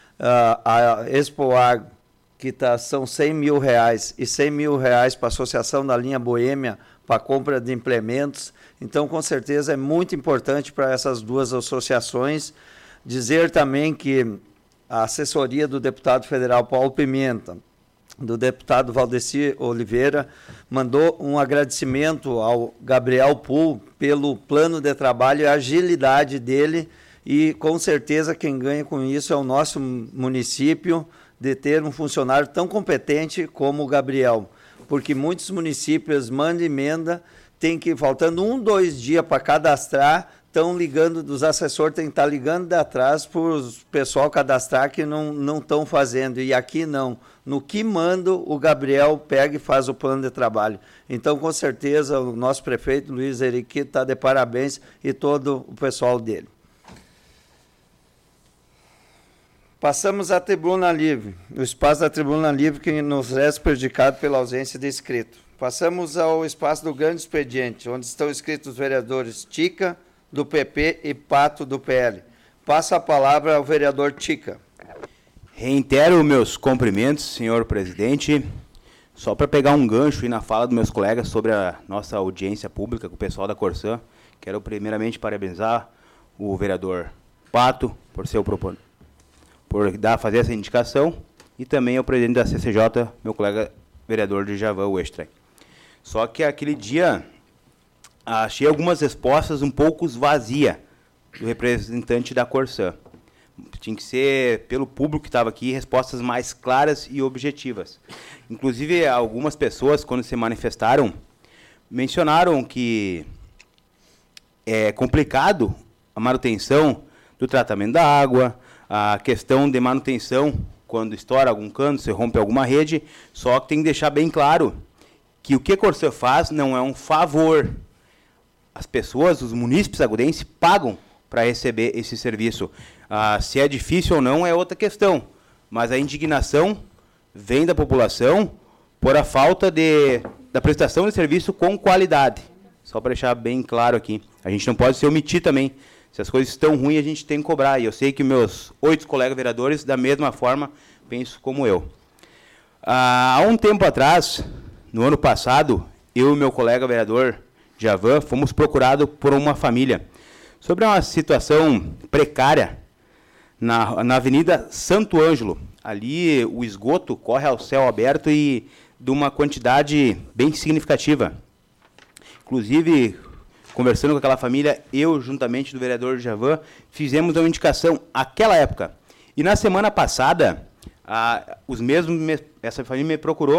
uh, a Expoag, que tá, são cem mil reais, e cem mil reais para a Associação da Linha Boêmia, para a compra de implementos. Então, com certeza, é muito importante para essas duas associações. Dizer também que a assessoria do deputado federal Paulo Pimenta, do deputado Valdeci Oliveira, mandou um agradecimento ao Gabriel Pool pelo plano de trabalho e a agilidade dele, e com certeza quem ganha com isso é o nosso município, de ter um funcionário tão competente como o Gabriel, porque muitos municípios mandam emenda, tem que, faltando um, dois dias para cadastrar, estão ligando, dos assessores tem que estar ligando de atrás para o pessoal cadastrar que não estão fazendo, e aqui não. No que mando, o Gabriel pega e faz o plano de trabalho. Então, com certeza, o nosso prefeito, Luiz Henrique, está de parabéns, e todo o pessoal dele. Passamos à tribuna livre, o espaço da tribuna livre que nos resta prejudicado pela ausência de inscrito. Passamos ao espaço do grande expediente, onde estão inscritos os vereadores Tica, do P P, e Pato, do P L. Passo a palavra ao vereador Tica. Reitero meus cumprimentos, senhor presidente. Só para pegar um gancho aí na fala dos meus colegas sobre a nossa audiência pública com o pessoal da Corsã, quero primeiramente parabenizar o vereador Pato por ser o proponente, por dar, fazer essa indicação, e também ao presidente da C C J, meu colega vereador de Javan, o Extra. Só que aquele dia achei algumas respostas um pouco vazias do representante da Corsã. Tinha que ser, pelo público que estava aqui, respostas mais claras e objetivas. Inclusive, algumas pessoas, quando se manifestaram, mencionaram que é complicado a manutenção do tratamento da água, a questão de manutenção, quando estoura algum cano, se rompe alguma rede, só que tem que deixar bem claro que o que a Corsã faz não é um favor. As pessoas, os munícipes agudenses, pagam para receber esse serviço. Ah, se é difícil ou não é outra questão, mas a indignação vem da população por a falta de, da prestação de serviço com qualidade. Só para deixar bem claro aqui. A gente não pode se omitir também. Se as coisas estão ruins, a gente tem que cobrar. E eu sei que meus oito colegas vereadores, da mesma forma, pensam como eu. Ah, há um tempo atrás, no ano passado, eu e meu colega vereador Javan fomos procurados por uma família sobre uma situação precária na, na Avenida Santo Ângelo. Ali o esgoto corre ao céu aberto e de uma quantidade bem significativa. Inclusive, conversando com aquela família, eu, juntamente do vereador Javan, fizemos uma indicação àquela época. E na semana passada, a, os mesmos, essa família me procurou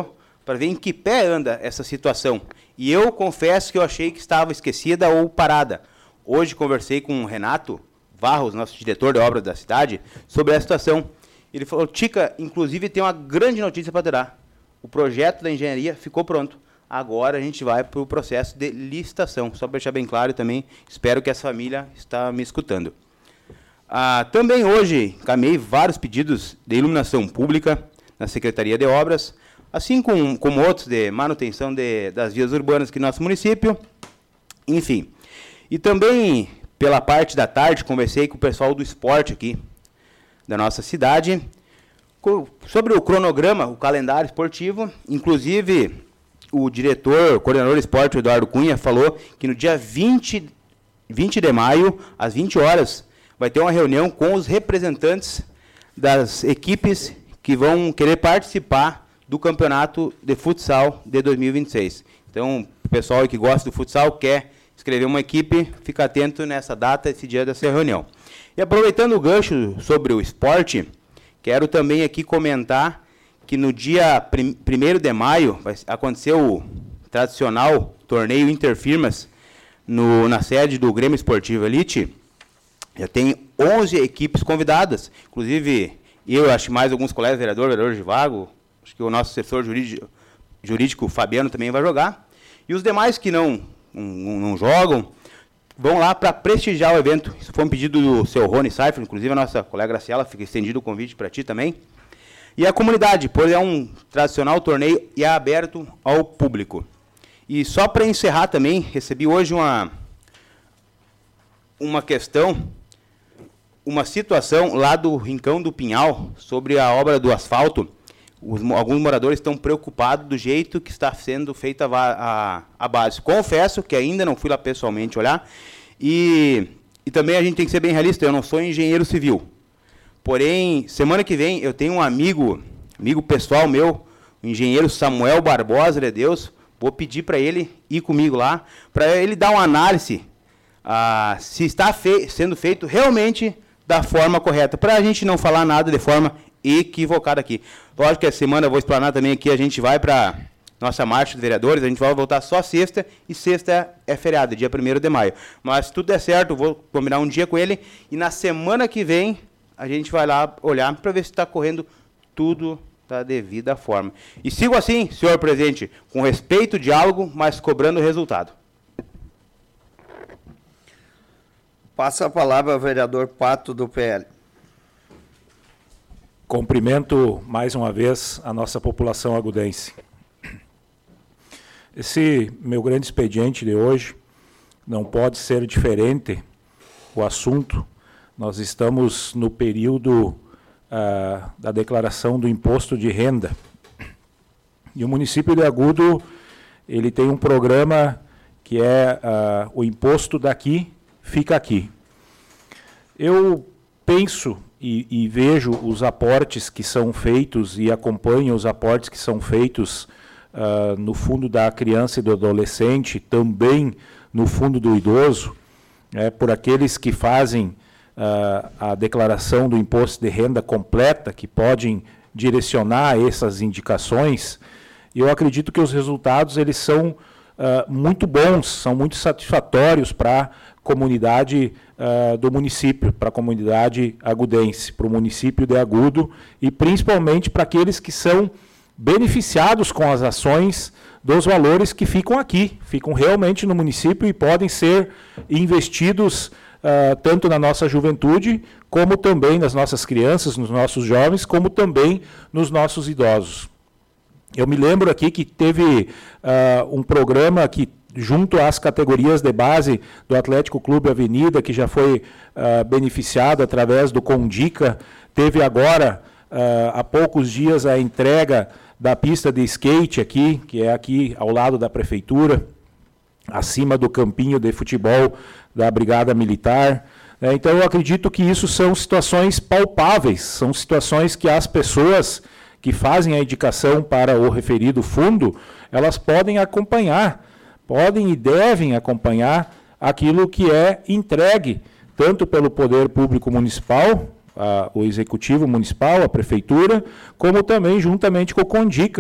para ver em que pé anda essa situação. E eu confesso que eu achei que estava esquecida ou parada. Hoje conversei com o Renato Varros, nosso diretor de obras da cidade, sobre a situação. Ele falou, Tica, inclusive tem uma grande notícia para te dar. O projeto da engenharia ficou pronto. Agora a gente vai para o processo de licitação. Só para deixar bem claro também, espero que essa família está me escutando. Ah, também hoje encaminhei vários pedidos de iluminação pública na Secretaria de Obras, assim como, como outros de manutenção de, das vias urbanas aqui no nosso município. Enfim. E também, pela parte da tarde, conversei com o pessoal do esporte aqui da nossa cidade, sobre o cronograma, o calendário esportivo. Inclusive, o diretor, o coordenador de esporte, o Eduardo Cunha, falou que no dia vinte de maio, às vinte horas, vai ter uma reunião com os representantes das equipes que vão querer participar do campeonato de futsal de dois mil e vinte e seis. Então, o pessoal que gosta do futsal, quer escrever uma equipe, fica atento nessa data, esse dia dessa reunião. E aproveitando o gancho sobre o esporte, quero também aqui comentar que no dia primeiro de maio vai acontecer o tradicional torneio Interfirmas no, na sede do Grêmio Esportivo Elite. Já tem onze equipes convidadas, inclusive eu, acho mais alguns colegas vereadores, vereador Givago, acho que o nosso assessor jurídico, jurídico Fabiano também vai jogar. E os demais que não, não, não jogam, vão lá para prestigiar o evento. Isso foi um pedido do seu Rony Seifert, inclusive a nossa colega Graciela, fica estendido o convite para ti também. E a comunidade, pois é um tradicional torneio e é aberto ao público. E só para encerrar também, recebi hoje uma, uma questão, uma situação lá do Rincão do Pinhal, sobre a obra do asfalto. Os, alguns moradores estão preocupados do jeito que está sendo feita a, a, a base. Confesso que ainda não fui lá pessoalmente olhar. E, e também a gente tem que ser bem realista, eu não sou engenheiro civil. Porém, semana que vem eu tenho um amigo, amigo pessoal meu, o engenheiro Samuel Barbosa de Deus. Vou pedir para ele ir comigo lá, para ele dar uma análise ah, se está fe sendo feito realmente da forma correta, para a gente não falar nada de forma equivocada aqui. Lógico que a semana eu vou explanar também aqui, a gente vai para nossa marcha de vereadores, a gente vai voltar só sexta, e sexta é feriado, dia primeiro de maio. Mas se tudo der certo, eu vou combinar um dia com ele, e na semana que vem a gente vai lá olhar para ver se está correndo tudo da devida forma. E sigo assim, senhor presidente, com respeito, diálogo, mas cobrando resultado. Passa a palavra ao vereador Pato, do P L. Cumprimento mais uma vez a nossa população agudense. Esse meu grande expediente de hoje não pode ser diferente. O assunto, nós estamos no período ah, da declaração do imposto de renda. E o município de Agudo, ele tem um programa que é ah, o imposto daqui, fica aqui. Eu penso e, e vejo os aportes que são feitos e acompanho os aportes que são feitos uh, no fundo da criança e do adolescente, também no fundo do idoso, é, por aqueles que fazem uh, a declaração do imposto de renda completa, que podem direcionar essas indicações. Eu acredito que os resultados eles são uh, muito bons, são muito satisfatórios para a comunidade uh, do município, para a comunidade agudense, para o município de Agudo e principalmente para aqueles que são beneficiados com as ações dos valores que ficam aqui, ficam realmente no município e podem ser investidos uh, tanto na nossa juventude, como também nas nossas crianças, nos nossos jovens, como também nos nossos idosos. Eu me lembro aqui que teve uh, um programa que, junto às categorias de base do Atlético Clube Avenida, que já foi uh, beneficiado através do Condica, teve agora, uh, há poucos dias, a entrega da pista de skate aqui, que é aqui ao lado da prefeitura, acima do campinho de futebol da Brigada Militar. É, então, eu acredito que isso são situações palpáveis, são situações que as pessoas que fazem a indicação para o referido fundo, elas podem acompanhar, podem e devem acompanhar aquilo que é entregue, tanto pelo Poder Público Municipal, a, o Executivo Municipal, a Prefeitura, como também juntamente com o Condica,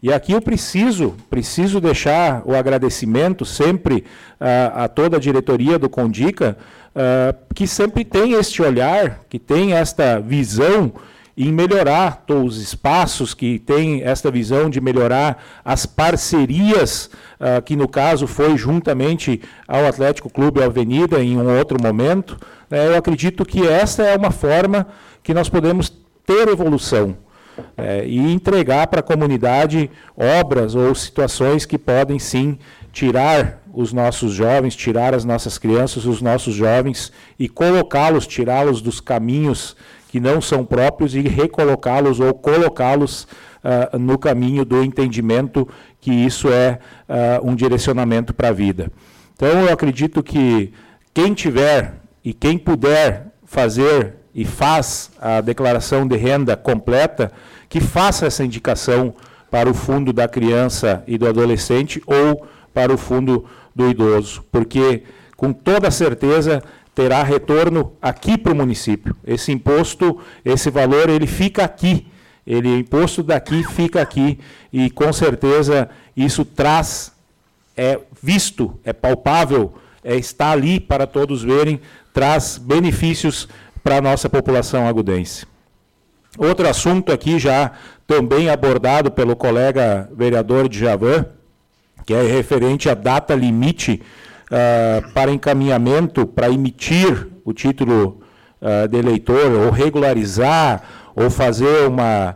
E aqui eu preciso, preciso deixar o agradecimento sempre uh, a toda a diretoria do Condica, uh, que sempre tem este olhar, que tem esta visão em melhorar os espaços, que tem esta visão de melhorar as parcerias, uh, que no caso foi juntamente ao Atlético Clube Avenida em um outro momento. Uh, eu acredito que essa é uma forma que nós podemos ter evolução. É, e entregar para a comunidade obras ou situações que podem, sim, tirar os nossos jovens, tirar as nossas crianças, os nossos jovens, e colocá-los, tirá-los dos caminhos que não são próprios e recolocá-los ou colocá-los uh, no caminho do entendimento que isso é uh, um direcionamento para a vida. Então, eu acredito que quem tiver e quem puder fazer e faz a declaração de renda completa, que faça essa indicação para o fundo da criança e do adolescente ou para o fundo do idoso, porque com toda certeza terá retorno aqui para o município. Esse imposto, esse valor, ele fica aqui, ele, o imposto daqui fica aqui, e com certeza isso traz, é visto, é palpável, é, está ali para todos verem, traz benefícios para a nossa população agudense. Outro assunto aqui já também abordado pelo colega vereador Djavan, que é referente à data limite uh, para encaminhamento, para emitir o título uh, de eleitor, ou regularizar, ou fazer uma,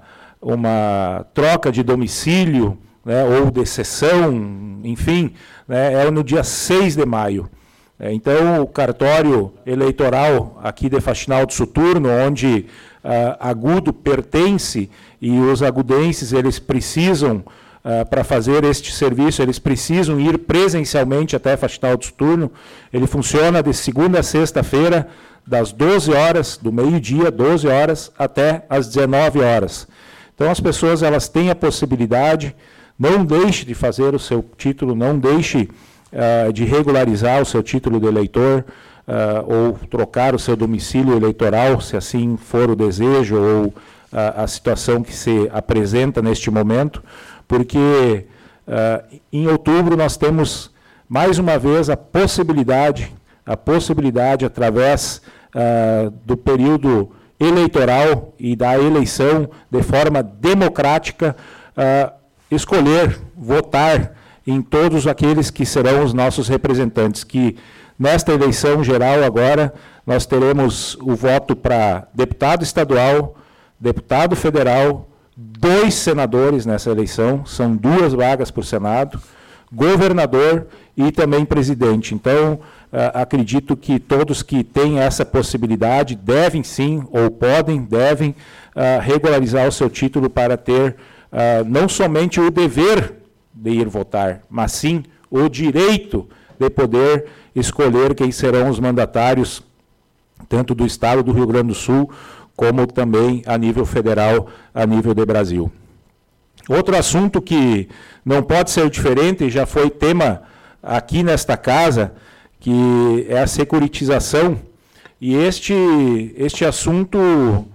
uma troca de domicílio, né, ou de cessão, enfim, né, é no dia seis de maio. Então, o cartório eleitoral aqui de Faxinal do Soturno, onde uh, Agudo pertence, e os agudenses eles precisam, uh, para fazer este serviço, eles precisam ir presencialmente até Faxinal do Soturno. Ele funciona de segunda a sexta-feira, das doze horas, do meio-dia, doze horas, até as dezenove horas. Então, as pessoas elas têm a possibilidade, não deixe de fazer o seu título, não deixe Uh, de regularizar o seu título de eleitor, uh, ou trocar o seu domicílio eleitoral, se assim for o desejo, ou uh, a situação que se apresenta neste momento, porque uh, em outubro nós temos, mais uma vez, a possibilidade, a possibilidade, através uh, do período eleitoral e da eleição, de forma democrática, uh, escolher, votar em todos aqueles que serão os nossos representantes, que nesta eleição geral agora nós teremos o voto para deputado estadual, deputado federal, dois senadores nessa eleição, são duas vagas por Senado, governador e também presidente. Então, uh, acredito que todos que têm essa possibilidade devem sim, ou podem, devem uh, regularizar o seu título para ter uh, não somente o dever de ir votar, mas sim o direito de poder escolher quem serão os mandatários, tanto do Estado do Rio Grande do Sul, como também a nível federal, a nível de Brasil. Outro assunto que não pode ser diferente, já foi tema aqui nesta casa, que é a securitização, e este, este assunto,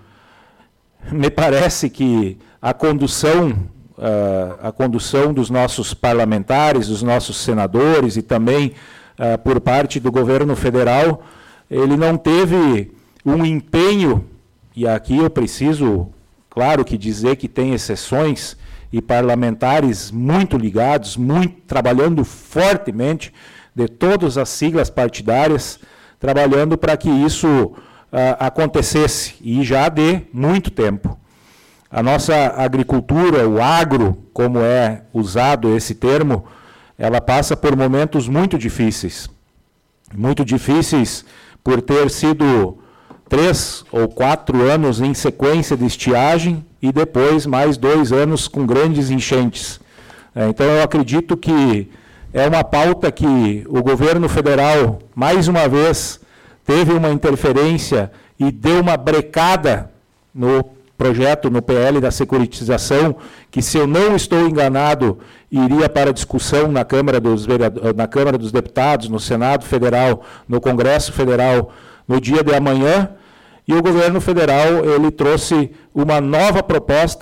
me parece que a condução Uh, a condução dos nossos parlamentares, dos nossos senadores e também uh, por parte do governo federal, ele não teve um empenho, e aqui eu preciso, claro que dizer que tem exceções e parlamentares muito ligados, muito, trabalhando fortemente, de todas as siglas partidárias, trabalhando para que isso uh, acontecesse, e já de muito tempo. A nossa agricultura, o agro, como é usado esse termo, ela passa por momentos muito difíceis. Muito difíceis por ter sido três ou quatro anos em sequência de estiagem e depois mais dois anos com grandes enchentes. Então, eu acredito que é uma pauta que o governo federal, mais uma vez, teve uma interferência e deu uma brecada no projeto no P L da securitização, que, se eu não estou enganado, iria para discussão na Câmara dos, na Câmara dos Deputados, no Senado Federal, no Congresso Federal, no dia de amanhã, e o governo federal ele trouxe uma nova proposta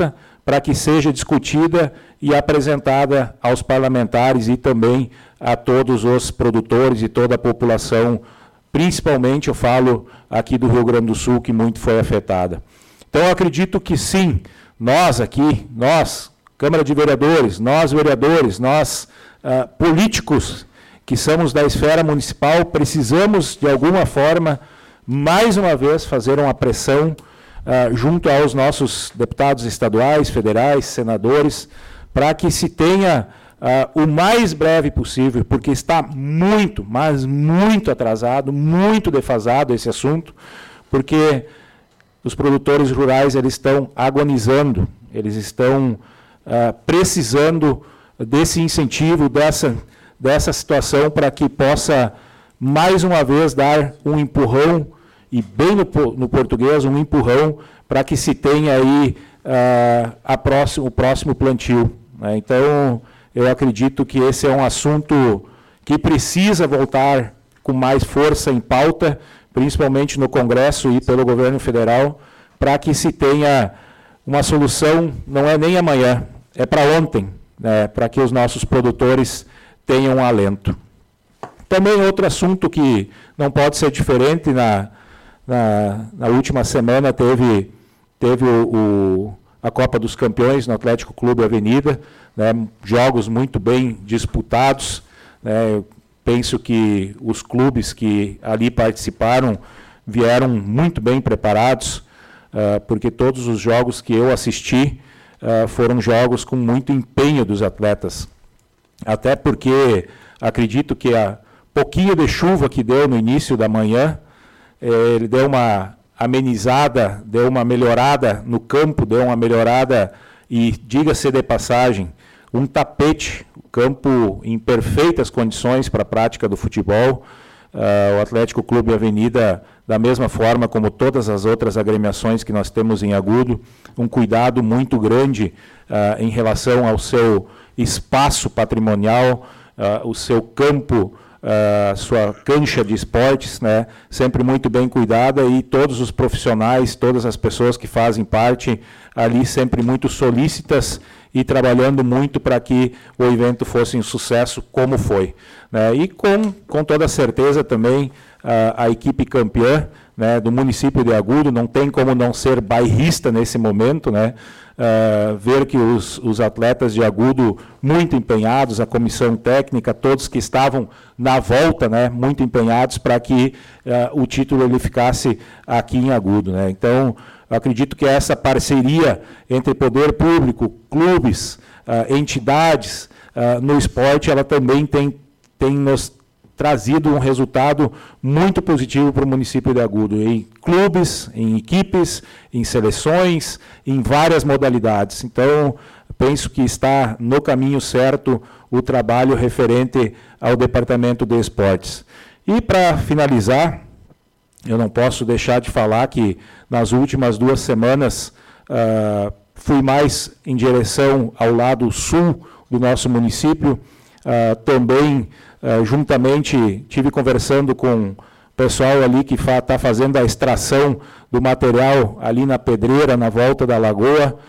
para que seja discutida e apresentada aos parlamentares e também a todos os produtores e toda a população, principalmente, eu falo aqui do Rio Grande do Sul, que muito foi afetada. Então, eu acredito que sim, nós aqui, nós, Câmara de Vereadores, nós vereadores, nós uh, políticos que somos da esfera municipal, precisamos, de alguma forma, mais uma vez, fazer uma pressão uh, junto aos nossos deputados estaduais, federais, senadores, para que se tenha uh, o mais breve possível, porque está muito, mas muito atrasado, muito defasado esse assunto, porque os produtores rurais eles estão agonizando, eles estão uh, precisando desse incentivo, dessa, dessa situação, para que possa, mais uma vez, dar um empurrão, e bem no, no português, um empurrão, para que se tenha aí uh, a próximo, o próximo plantio. Né? Então, eu acredito que esse é um assunto que precisa voltar com mais força em pauta, principalmente no Congresso e pelo governo federal, para que se tenha uma solução, não é nem amanhã, é para ontem, né, para que os nossos produtores tenham um alento. Também outro assunto que não pode ser diferente, na, na, na última semana teve, teve o, o, a Copa dos Campeões no Atlético Clube Avenida, né, jogos muito bem disputados, né, eu penso que os clubes que ali participaram vieram muito bem preparados, uh, porque todos os jogos que eu assisti uh, foram jogos com muito empenho dos atletas. Até porque acredito que a pouquinho de chuva que deu no início da manhã, eh, ele deu uma amenizada, deu uma melhorada no campo, deu uma melhorada e, diga-se de passagem, um tapete, o campo em perfeitas condições para a prática do futebol. Uh, o Atlético Clube Avenida, da mesma forma como todas as outras agremiações que nós temos em Agudo, um cuidado muito grande uh, em relação ao seu espaço patrimonial, uh, o seu campo, a uh, sua cancha de esportes, né, sempre muito bem cuidada, e todos os profissionais, todas as pessoas que fazem parte ali sempre muito solícitas e trabalhando muito para que o evento fosse um sucesso, como foi. Né? E com, com toda certeza também a, a equipe campeã, né, do município de Agudo, não tem como não ser bairrista nesse momento, né? Uh, ver que os, os atletas de Agudo muito empenhados, a comissão técnica, todos que estavam na volta, né, muito empenhados para que uh, o título ele ficasse aqui em Agudo. Né? Então, acredito que essa parceria entre poder público, clubes, uh, entidades uh, no esporte, ela também tem, tem nos trazido um resultado muito positivo para o município de Agudo, em clubes, em equipes, em seleções, em várias modalidades. Então, penso que está no caminho certo o trabalho referente ao Departamento de Esportes. E, para finalizar, eu não posso deixar de falar que nas últimas duas semanas uh, fui mais em direção ao lado sul do nosso município, uh, também Uh, juntamente, tive conversando com o pessoal ali que está fa fazendo a extração do material ali na pedreira, na volta da lagoa,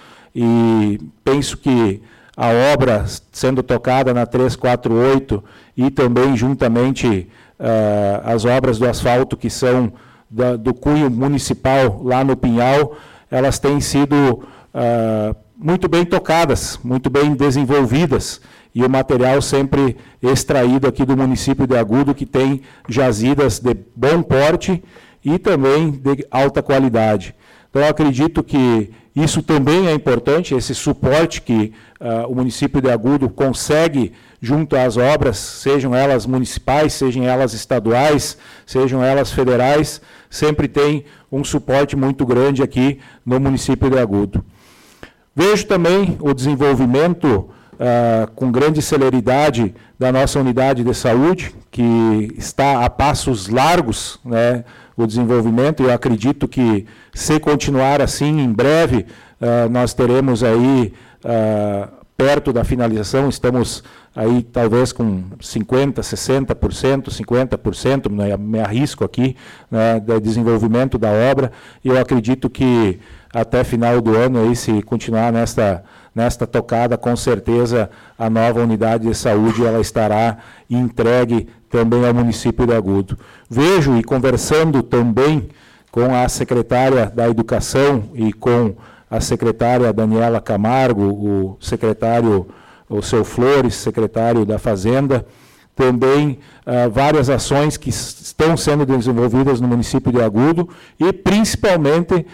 e penso que a obra sendo tocada na trezentos e quarenta e oito e também juntamente uh, as obras do asfalto que são da, do cunho municipal lá no Pinhal, elas têm sido uh, muito bem tocadas, muito bem desenvolvidas, e o material sempre extraído aqui do município de Agudo, que tem jazidas de bom porte e também de alta qualidade. Então, eu acredito que isso também é importante, esse suporte que uh, o município de Agudo consegue junto às obras, sejam elas municipais, sejam elas estaduais, sejam elas federais, sempre tem um suporte muito grande aqui no município de Agudo. Vejo também o desenvolvimento Uh, com grande celeridade da nossa unidade de saúde, que está a passos largos, né, o desenvolvimento, e eu acredito que, se continuar assim, em breve, uh, nós teremos aí, uh, perto da finalização, estamos aí talvez com cinquenta por cento, sessenta por cento, cinquenta por cento, né, me arrisco aqui, né, do desenvolvimento da obra, e eu acredito que até final do ano, aí, se continuar nesta, nesta tocada, com certeza a nova unidade de saúde ela estará entregue também ao município de Agudo. Vejo e conversando também com a secretária da Educação e com a secretária Daniela Camargo, o secretário, o seu Flores, secretário da Fazenda, também uh, várias ações que estão sendo desenvolvidas no município de Agudo e principalmente uh,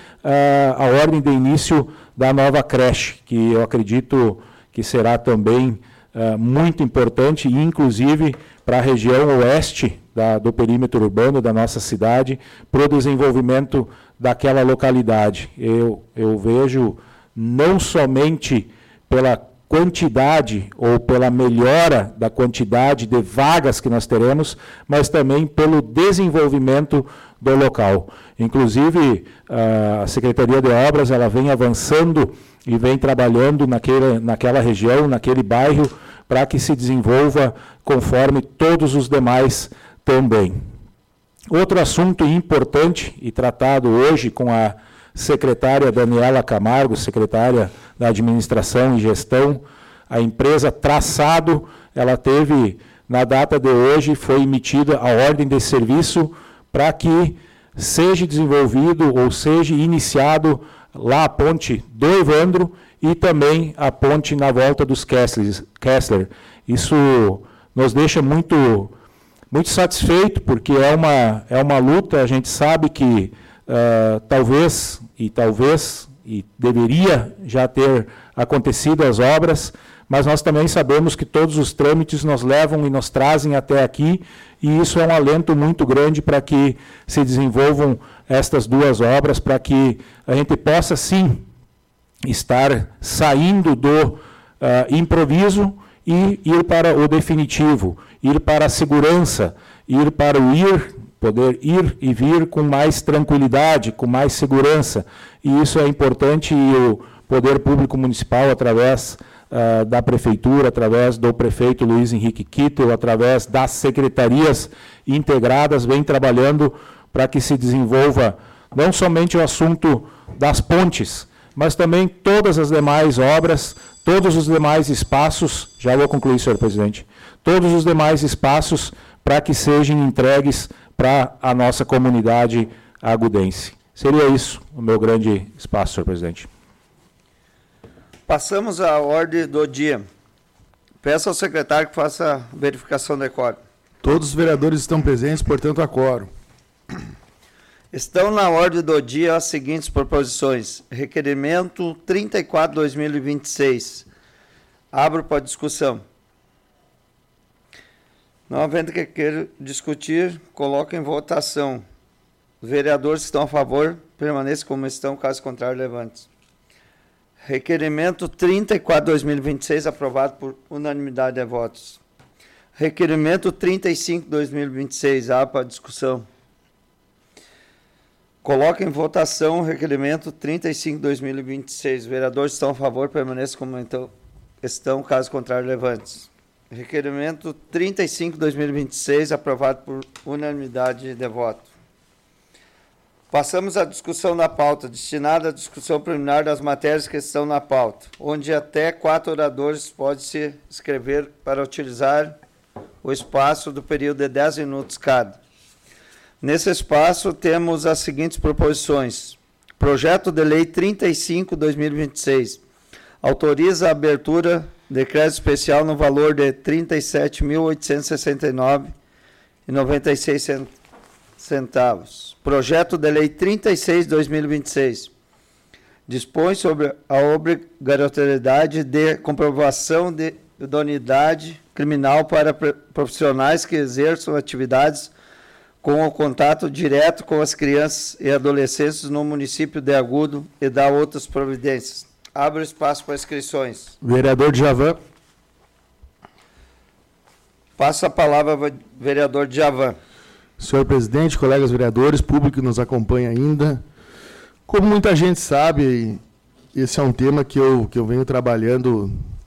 a ordem de início da nova creche, que eu acredito que será também uh, muito importante, inclusive para a região oeste da, do perímetro urbano da nossa cidade, para o desenvolvimento daquela localidade. Eu, eu vejo não somente pela quantidade ou pela melhora da quantidade de vagas que nós teremos, mas também pelo desenvolvimento do local. Inclusive, a Secretaria de Obras ela vem avançando e vem trabalhando naquele, naquela região, naquele bairro, para que se desenvolva conforme todos os demais também. Outro assunto importante e tratado hoje com a secretária Daniela Camargo, secretária da Administração e Gestão, a empresa Traçado, ela teve, na data de hoje, foi emitida a ordem de serviço para que seja desenvolvido ou seja iniciado lá a ponte do Evandro e também a ponte na volta dos Kessler. Isso nos deixa muito, muito satisfeito, porque é uma, é uma luta, a gente sabe que uh, talvez, e talvez, e deveria já ter acontecido as obras, mas nós também sabemos que todos os trâmites nos levam e nos trazem até aqui, e isso é um alento muito grande para que se desenvolvam estas duas obras, para que a gente possa, sim, estar saindo do uh, improviso e ir para o definitivo, ir para a segurança, ir para o ir, poder ir e vir com mais tranquilidade, com mais segurança. E isso é importante, e o Poder Público Municipal, através uh, da Prefeitura, através do prefeito Luiz Henrique Kittel, através das secretarias integradas, vem trabalhando para que se desenvolva não somente o assunto das pontes, mas também todas as demais obras, todos os demais espaços, já vou concluir, senhor presidente, todos os demais espaços para que sejam entregues para a nossa comunidade agudense. Seria isso o meu grande espaço, senhor presidente. Passamos à ordem do dia. Peço ao secretário que faça a verificação do quórum. Todos os vereadores estão presentes, portanto, há quórum. Estão na ordem do dia as seguintes proposições. Requerimento trinta e quatro, dois mil e vinte e seis. Abro para discussão. Não havendo que queira discutir, coloco em votação. Os vereadores que estão a favor, permaneçam como estão, caso contrário, levante. Requerimento trinta e quatro, dois mil e vinte e seis, aprovado por unanimidade de votos. Requerimento trinta e cinco, dois mil e vinte e seis, abro para discussão. Coloco em votação o requerimento trinta e cinco, dois mil e vinte e seis. Os vereadores estão a favor, permaneçam como então estão, caso contrário, levantes. Requerimento trinta e cinco, dois mil e vinte e seis, aprovado por unanimidade de voto. Passamos à discussão da pauta, destinada à discussão preliminar das matérias que estão na pauta, onde até quatro oradores podem se inscrever para utilizar o espaço do período de dez minutos cada. Nesse espaço, temos as seguintes proposições. Projeto de Lei trinta e cinco, dois mil e vinte e seis. Autoriza a abertura de crédito especial no valor de trinta e sete mil, oitocentos e sessenta e nove reais e noventa e seis centavos. Projeto de Lei trinta e seis, dois mil e vinte e seis. Dispõe sobre a obrigatoriedade de comprovação de idoneidade criminal para profissionais que exerçam atividades com o contato direto com as crianças e adolescentes no município de Agudo e dá outras providências. Abro espaço para inscrições. Vereador Djavan. Passo a palavra ao vereador Djavan. Senhor presidente, colegas vereadores, público que nos acompanha ainda. Como muita gente sabe, esse é um tema que eu, que eu venho trabalhando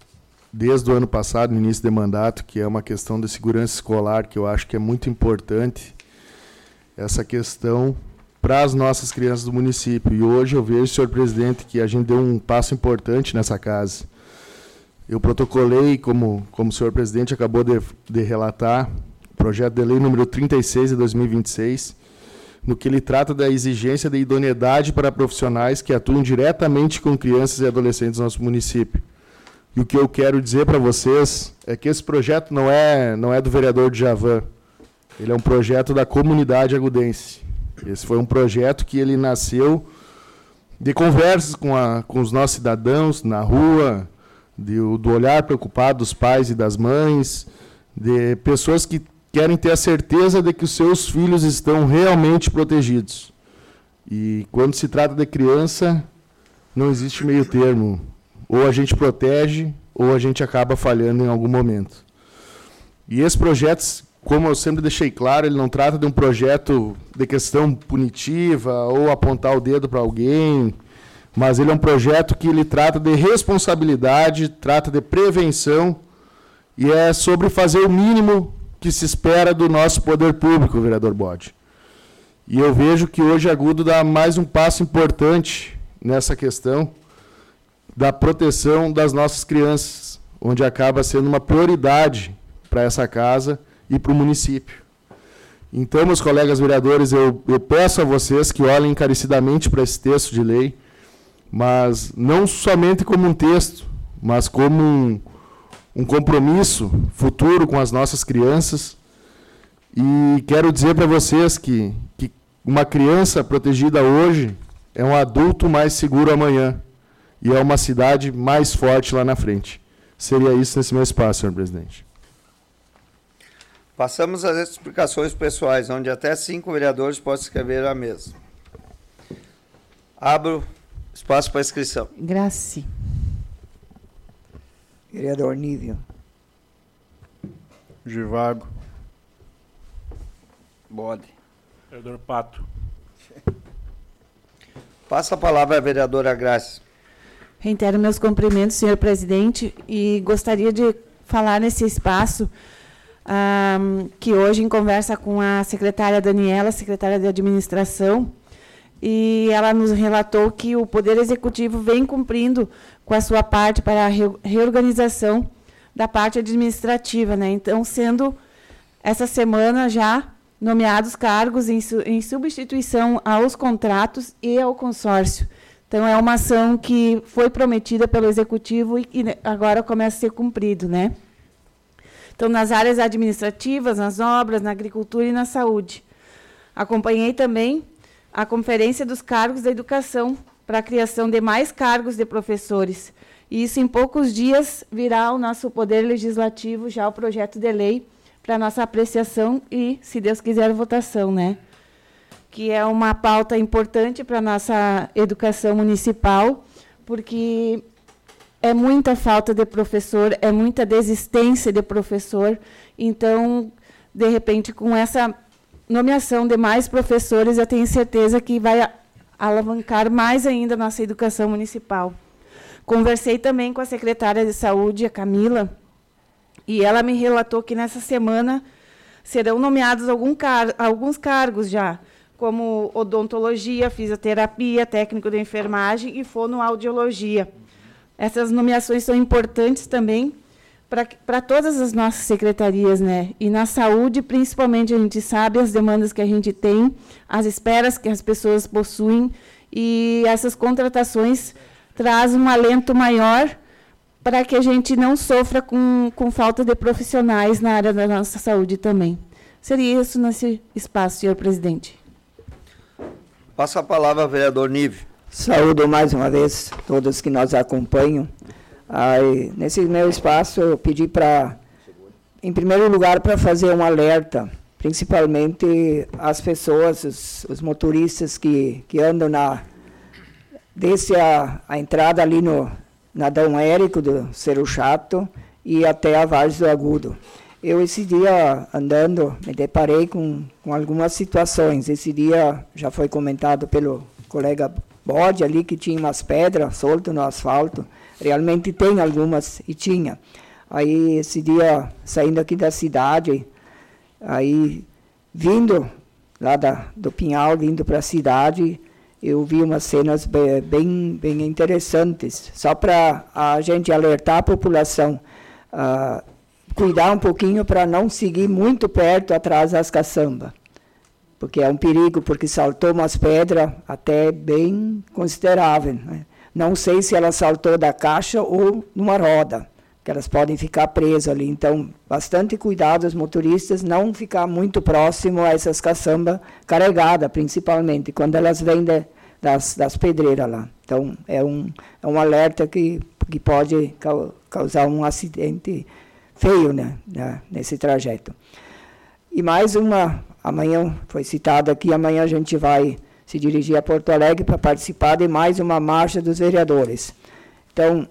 desde o ano passado, no início de mandato, que é uma questão de segurança escolar, que eu acho que é muito importante, essa questão para as nossas crianças do município. E hoje eu vejo, senhor presidente, que a gente deu um passo importante nessa casa. Eu protocolei, como, como o senhor presidente acabou de, de relatar, o projeto de lei número trinta e seis de dois mil e vinte e seis, no que ele trata da exigência de idoneidade para profissionais que atuam diretamente com crianças e adolescentes do nosso município. E o que eu quero dizer para vocês é que esse projeto não é, não é do vereador Djavan, ele é um projeto da comunidade agudense. Esse foi um projeto que ele nasceu de conversas com, a, com os nossos cidadãos na rua, de, do olhar preocupado dos pais e das mães, de pessoas que querem ter a certeza de que os seus filhos estão realmente protegidos. E quando se trata de criança, não existe meio termo. Ou a gente protege, ou a gente acaba falhando em algum momento. E esse projeto, como eu sempre deixei claro, ele não trata de um projeto de questão punitiva ou apontar o dedo para alguém, mas ele é um projeto que ele trata de responsabilidade, trata de prevenção, e é sobre fazer o mínimo que se espera do nosso poder público, vereador Bode. E eu vejo que hoje Agudo dá mais um passo importante nessa questão da proteção das nossas crianças, onde acaba sendo uma prioridade para essa casa e para o município. Então, meus colegas vereadores, eu, eu peço a vocês que olhem encarecidamente para esse texto de lei, mas não somente como um texto, mas como um, um compromisso futuro com as nossas crianças. E quero dizer para vocês que, que uma criança protegida hoje é um adulto mais seguro amanhã, e é uma cidade mais forte lá na frente. Seria isso nesse meu espaço, senhor presidente. Passamos às explicações pessoais, onde até cinco vereadores podem escrever à mesa. Abro espaço para inscrição. Graça. Vereador Nívio. Givago. Bode. Vereador Pato. Passa a palavra à vereadora Graça. Reitero meus cumprimentos, senhor presidente, e gostaria de falar nesse espaço um, que hoje, em conversa com a secretária Daniela, secretária de administração, e ela nos relatou que o Poder Executivo vem cumprindo com a sua parte para a reorganização da parte administrativa, né? Então, sendo essa semana já nomeados cargos em, su em substituição aos contratos e ao consórcio. Então, é uma ação que foi prometida pelo Executivo e que agora começa a ser cumprido, né? Então, nas áreas administrativas, nas obras, na agricultura e na saúde. Acompanhei também a Conferência dos Cargos da Educação para a criação de mais cargos de professores. E isso, em poucos dias, virá ao nosso Poder Legislativo já o projeto de lei para a nossa apreciação e, se Deus quiser, votação, né? Que é uma pauta importante para a nossa educação municipal, porque é muita falta de professor, é muita desistência de professor. Então, de repente, com essa nomeação de mais professores, eu tenho certeza que vai alavancar mais ainda a nossa educação municipal. Conversei também com a secretária de Saúde, a Camila, e ela me relatou que nessa semana serão nomeados algum car alguns cargos já, como odontologia, fisioterapia, técnico de enfermagem e fonoaudiologia. Essas nomeações são importantes também para todas as nossas secretarias, né? E na saúde, principalmente, a gente sabe as demandas que a gente tem, as esperas que as pessoas possuem, e essas contratações trazem um alento maior para que a gente não sofra com, com falta de profissionais na área da nossa saúde também. Seria isso nesse espaço, senhor presidente. Passa a palavra ao vereador Nívio. Saúdo mais uma vez todos que nos acompanham. Aí, nesse meu espaço, eu pedi para, em primeiro lugar, para fazer um alerta, principalmente as pessoas, os, os motoristas que, que andam na, desde a, a entrada ali no na Dom Érico, do Cerro Chato, e até a Várzea do Agudo. Eu, esse dia, andando, me deparei com, com algumas situações. Esse dia já foi comentado pelo colega bode ali que tinha umas pedras soltas no asfalto. Realmente tem algumas, e tinha. Aí, esse dia, saindo aqui da cidade, aí, vindo lá da, do Pinhal, vindo para a cidade, eu vi umas cenas bem, bem, bem interessantes, só para a gente alertar a população, uh, cuidar um pouquinho para não seguir muito perto atrás das caçambas, porque é um perigo, porque saltou umas pedras até bem consideráveis, né? Não sei se ela saltou da caixa ou numa roda, que elas podem ficar presas ali. Então, bastante cuidado os motoristas, não ficar muito próximo a essas caçambas carregadas, principalmente, quando elas vêm de, das, das pedreiras lá. Então, é um, é um alerta que, que pode causar um acidente feio, né, nesse trajeto. E mais uma, amanhã foi citado aqui, amanhã a gente vai se dirigir a Porto Alegre para participar de mais uma marcha dos vereadores. Então,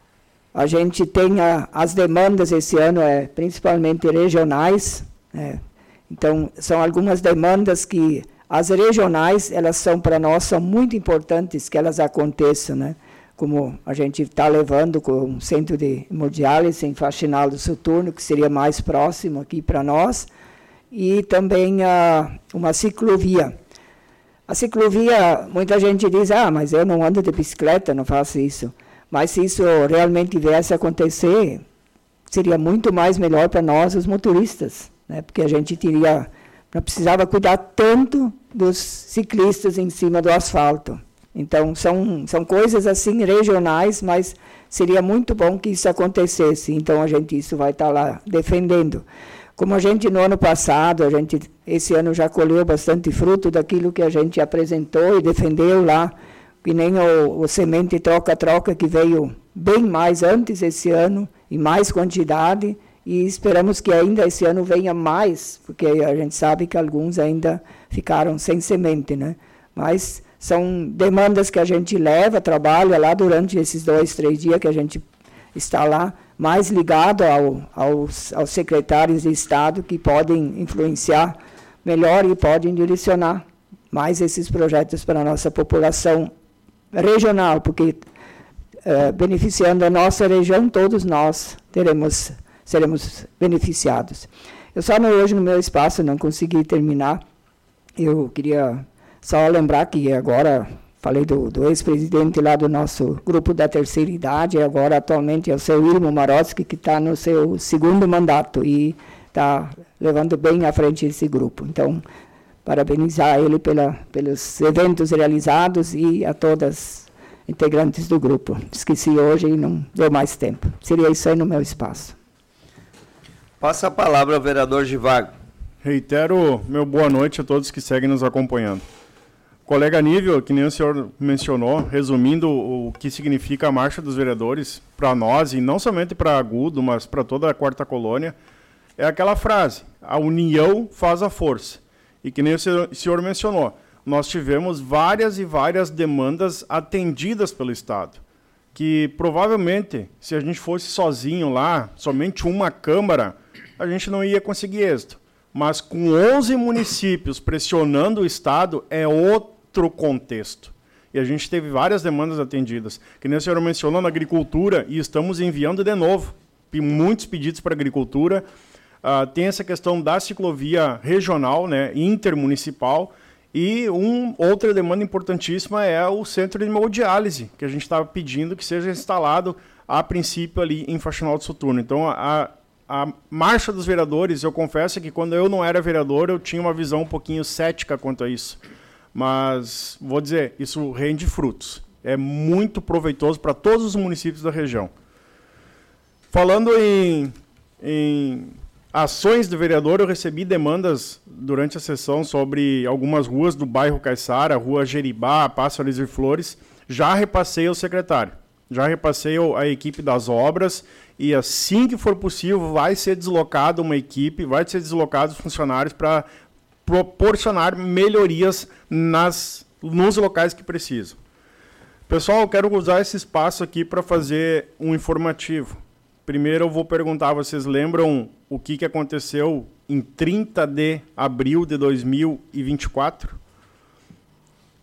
a gente tem a, as demandas esse ano, é, principalmente regionais, né? Então, são algumas demandas que, as regionais, elas são para nós, são muito importantes que elas aconteçam, né? Como a gente está levando com um centro de hemodiálise em Faxinal do Soturno, que seria mais próximo aqui para nós, e também a, uma ciclovia. A ciclovia, muita gente diz, ah, mas eu não ando de bicicleta, não faço isso. Mas se isso realmente viesse a acontecer, seria muito mais melhor para nós, os motoristas, né? Porque a gente teria, não precisava cuidar tanto dos ciclistas em cima do asfalto. Então, são, são coisas assim regionais, mas seria muito bom que isso acontecesse. Então, a gente isso vai estar lá defendendo. Como a gente, no ano passado, a gente, esse ano já colheu bastante fruto daquilo que a gente apresentou e defendeu lá, que nem o, o semente troca-troca, que veio bem mais antes esse ano, em mais quantidade, e esperamos que ainda esse ano venha mais, porque a gente sabe que alguns ainda ficaram sem semente, né? Mas são demandas que a gente leva, trabalha lá durante esses dois, três dias que a gente está lá, mais ligado ao, aos, aos secretários de Estado, que podem influenciar melhor e podem direcionar mais esses projetos para a nossa população regional, porque uh, beneficiando a nossa região, todos nós teremos, seremos beneficiados. Eu só não, hoje no meu espaço não consegui terminar, eu queria só lembrar que agora, falei do, do ex-presidente lá do nosso grupo da terceira idade, agora atualmente é o seu Irmo Marotsky, que está no seu segundo mandato e está levando bem à frente esse grupo. Então, parabenizar ele pela, pelos eventos realizados e a todas integrantes do grupo. Esqueci hoje e não deu mais tempo. Seria isso aí no meu espaço. Passa a palavra ao vereador Givago. Reitero meu boa noite a todos que seguem nos acompanhando. Colega Nível, que nem o senhor mencionou, resumindo o que significa a Marcha dos Vereadores para nós, e não somente para Agudo, mas para toda a Quarta Colônia, é aquela frase, a união faz a força. E que nem o senhor, o senhor mencionou, nós tivemos várias e várias demandas atendidas pelo Estado, que provavelmente, se a gente fosse sozinho lá, somente uma Câmara, a gente não ia conseguir êxito. Mas com onze municípios pressionando o Estado, é outro contexto. E a gente teve várias demandas atendidas. Que nem a senhora mencionou na agricultura, e estamos enviando de novo muitos pedidos para a agricultura. Uh, tem essa questão da ciclovia regional, né, intermunicipal, e um, outra demanda importantíssima é o centro de hemodiálise, que a gente estava pedindo que seja instalado, a princípio, ali em Faxinal do Soturno. Então, a, a Marcha dos Vereadores, eu confesso que quando eu não era vereador, eu tinha uma visão um pouquinho cética quanto a isso. Mas, vou dizer, isso rende frutos. É muito proveitoso para todos os municípios da região. Falando em, em ações do vereador, eu recebi demandas durante a sessão sobre algumas ruas do bairro Caiçara, Rua Jeribá, Pássaros e Flores. Já repassei ao secretário, já repassei a equipe das obras, e assim que for possível vai ser deslocada uma equipe, vai ser deslocados funcionários para proporcionar melhorias nas, nos locais que precisam. Pessoal, eu quero usar esse espaço aqui para fazer um informativo. Primeiro eu vou perguntar, vocês lembram o que, que aconteceu em trinta de abril de dois mil e vinte e quatro?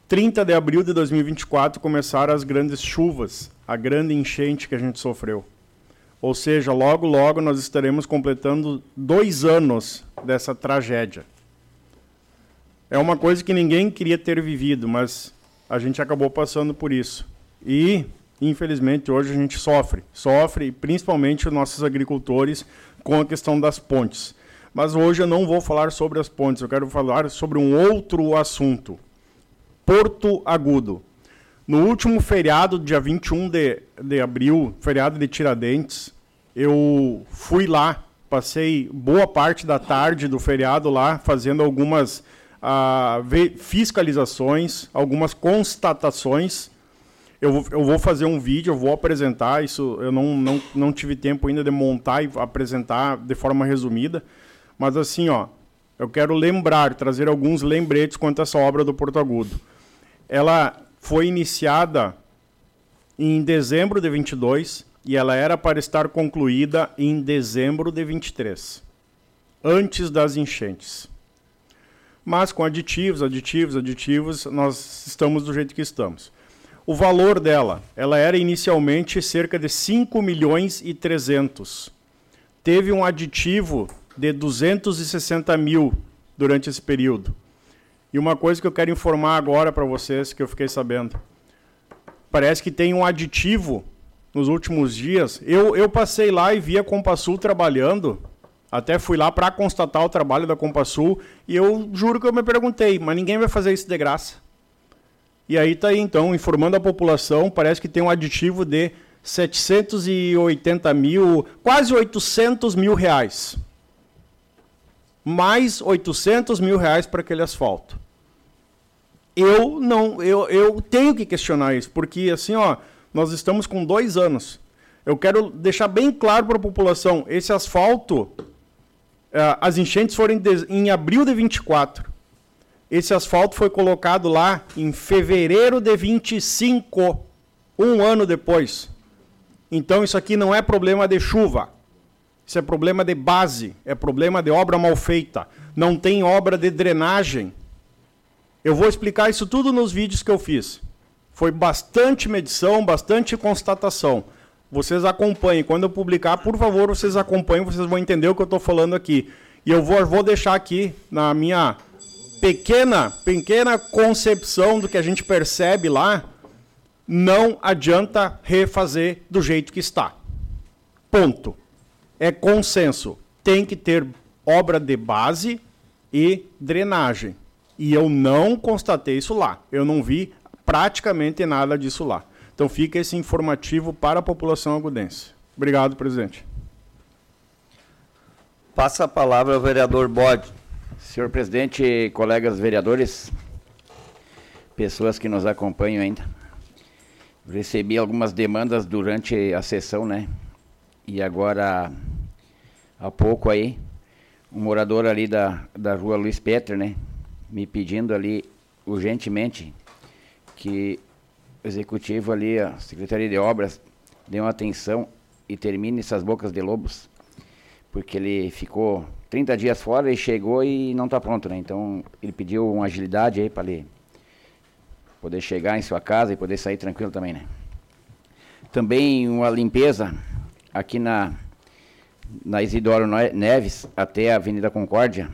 trinta de abril de dois mil e vinte e quatro começaram as grandes chuvas, a grande enchente que a gente sofreu. Ou seja, logo, logo nós estaremos completando dois anos dessa tragédia. É uma coisa que ninguém queria ter vivido, mas a gente acabou passando por isso. E, infelizmente, hoje a gente sofre. Sofre, principalmente os nossos agricultores, com a questão das pontes. Mas hoje eu não vou falar sobre as pontes, eu quero falar sobre um outro assunto. Porto Agudo. No último feriado, dia vinte e um de, de abril, feriado de Tiradentes, eu fui lá, passei boa parte da tarde do feriado lá, fazendo algumas ah, fiscalizações, algumas constatações. Eu, eu vou fazer um vídeo, eu vou apresentar, isso eu não, não, não tive tempo ainda de montar e apresentar de forma resumida, mas assim, ó, eu quero lembrar, trazer alguns lembretes quanto a essa obra do Porto Agudo. Ela foi iniciada em dezembro de vinte e dois e ela era para estar concluída em dezembro de vinte e três, antes das enchentes. Mas com aditivos, aditivos, aditivos, nós estamos do jeito que estamos. O valor dela, ela era inicialmente cerca de cinco milhões e trezentos. Teve um aditivo de duzentos e sessenta mil durante esse período. E uma coisa que eu quero informar agora para vocês, que eu fiquei sabendo. Parece que tem um aditivo nos últimos dias. Eu, eu passei lá e vi a Compasul trabalhando. Até fui lá para constatar o trabalho da Compasul. E eu juro que eu me perguntei, mas ninguém vai fazer isso de graça. E aí está aí, então, informando a população, parece que tem um aditivo de setecentos e oitenta mil, quase oitocentos mil reais. Mais oitocentos mil reais para aquele asfalto. Eu não, eu, eu tenho que questionar isso, porque assim, ó, nós estamos com dois anos. Eu quero deixar bem claro para a população, esse asfalto, uh, as enchentes foram em, de, em abril de vinte e quatro. Esse asfalto foi colocado lá em fevereiro de vinte e cinco, um ano depois. Então isso aqui não é problema de chuva. Isso é problema de base, é problema de obra mal feita. Não tem obra de drenagem. Eu vou explicar isso tudo nos vídeos que eu fiz. Foi bastante medição, bastante constatação. Vocês acompanhem. Quando eu publicar, por favor, vocês acompanhem, vocês vão entender o que eu estou falando aqui. E eu vou, vou deixar aqui, na minha pequena, pequena concepção do que a gente percebe lá, não adianta refazer do jeito que está. Ponto. É consenso. Tem que ter obra de base e drenagem. E eu não constatei isso lá. Eu não vi praticamente nada disso lá. Então fica esse informativo para a população agudense. Obrigado, presidente. Passa a palavra ao vereador Bode. Senhor presidente, colegas vereadores, pessoas que nos acompanham ainda. Recebi algumas demandas durante a sessão, né? E agora, há pouco aí, um morador ali da, da rua Luiz Peter, né, me pedindo ali urgentemente que o executivo ali, a Secretaria de Obras, dê uma atenção e termine essas bocas de lobos, porque ele ficou trinta dias fora e chegou e não está pronto, né? Então, ele pediu uma agilidade aí para ele poder chegar em sua casa e poder sair tranquilo também, né? Também uma limpeza aqui na, na Isidoro Neves, até a Avenida Concórdia,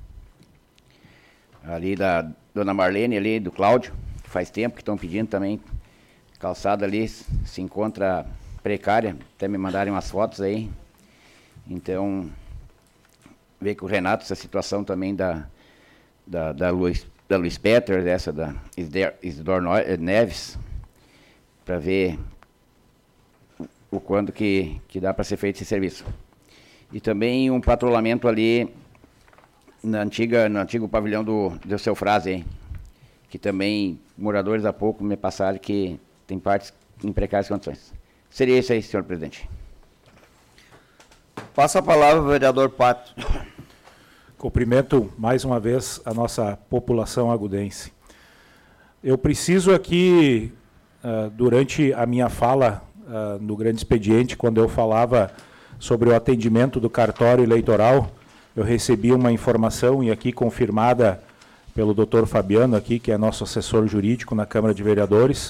ali da Dona Marlene, ali do Cláudio, que faz tempo que estão pedindo também. Calçada ali se encontra precária, até me mandarem umas fotos aí. Então, ver com o Renato essa situação também da, da, da, Luiz, da Luiz Peter, dessa da Isidoro Neves, para ver o quanto que, que dá para ser feito esse serviço. E também um patrulhamento ali na antiga, no antigo pavilhão do, do Seu Frase, hein, que também moradores há pouco me passaram que tem partes em precárias condições. Seria isso aí, senhor presidente. Passa a palavra ao vereador Pato. Cumprimento mais uma vez a nossa população agudense. Eu preciso aqui, uh, durante a minha fala uh, no grande expediente, quando eu falava sobre o atendimento do cartório eleitoral, eu recebi uma informação, e aqui confirmada pelo doutor Fabiano aqui, que é nosso assessor jurídico na Câmara de Vereadores,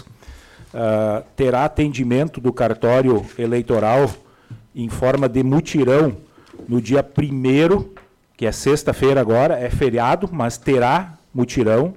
uh, terá atendimento do cartório eleitoral em forma de mutirão no dia primeiro, que é sexta-feira agora, é feriado, mas terá mutirão.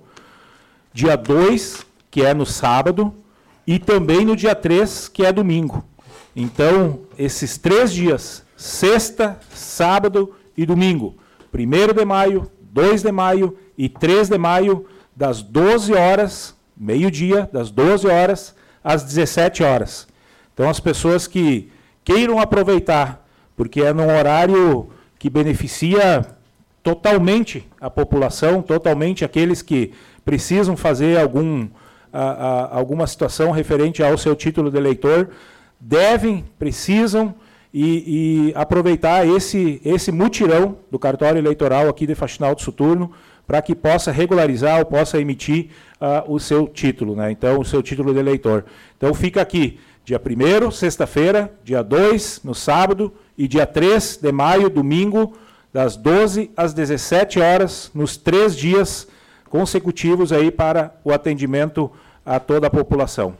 Dia dois, que é no sábado, e também no dia três, que é domingo. Então, esses três dias, sexta, sábado e domingo, primeiro de maio, dois de maio e três de maio, das doze horas, meio-dia, das doze horas às dezessete horas. Então, as pessoas que queiram aproveitar, porque é num horário que beneficia totalmente a população, totalmente aqueles que precisam fazer algum, a, a, alguma situação referente ao seu título de eleitor, devem, precisam e, e aproveitar esse, esse mutirão do cartório eleitoral aqui de Faxinal do Soturno, para que possa regularizar ou possa emitir uh, o seu título, né? Então, o seu título de eleitor. Então, fica aqui, dia primeiro, sexta-feira, dia dois, no sábado, e dia três de maio, domingo, das doze às dezessete horas, nos três dias consecutivos aí para o atendimento a toda a população.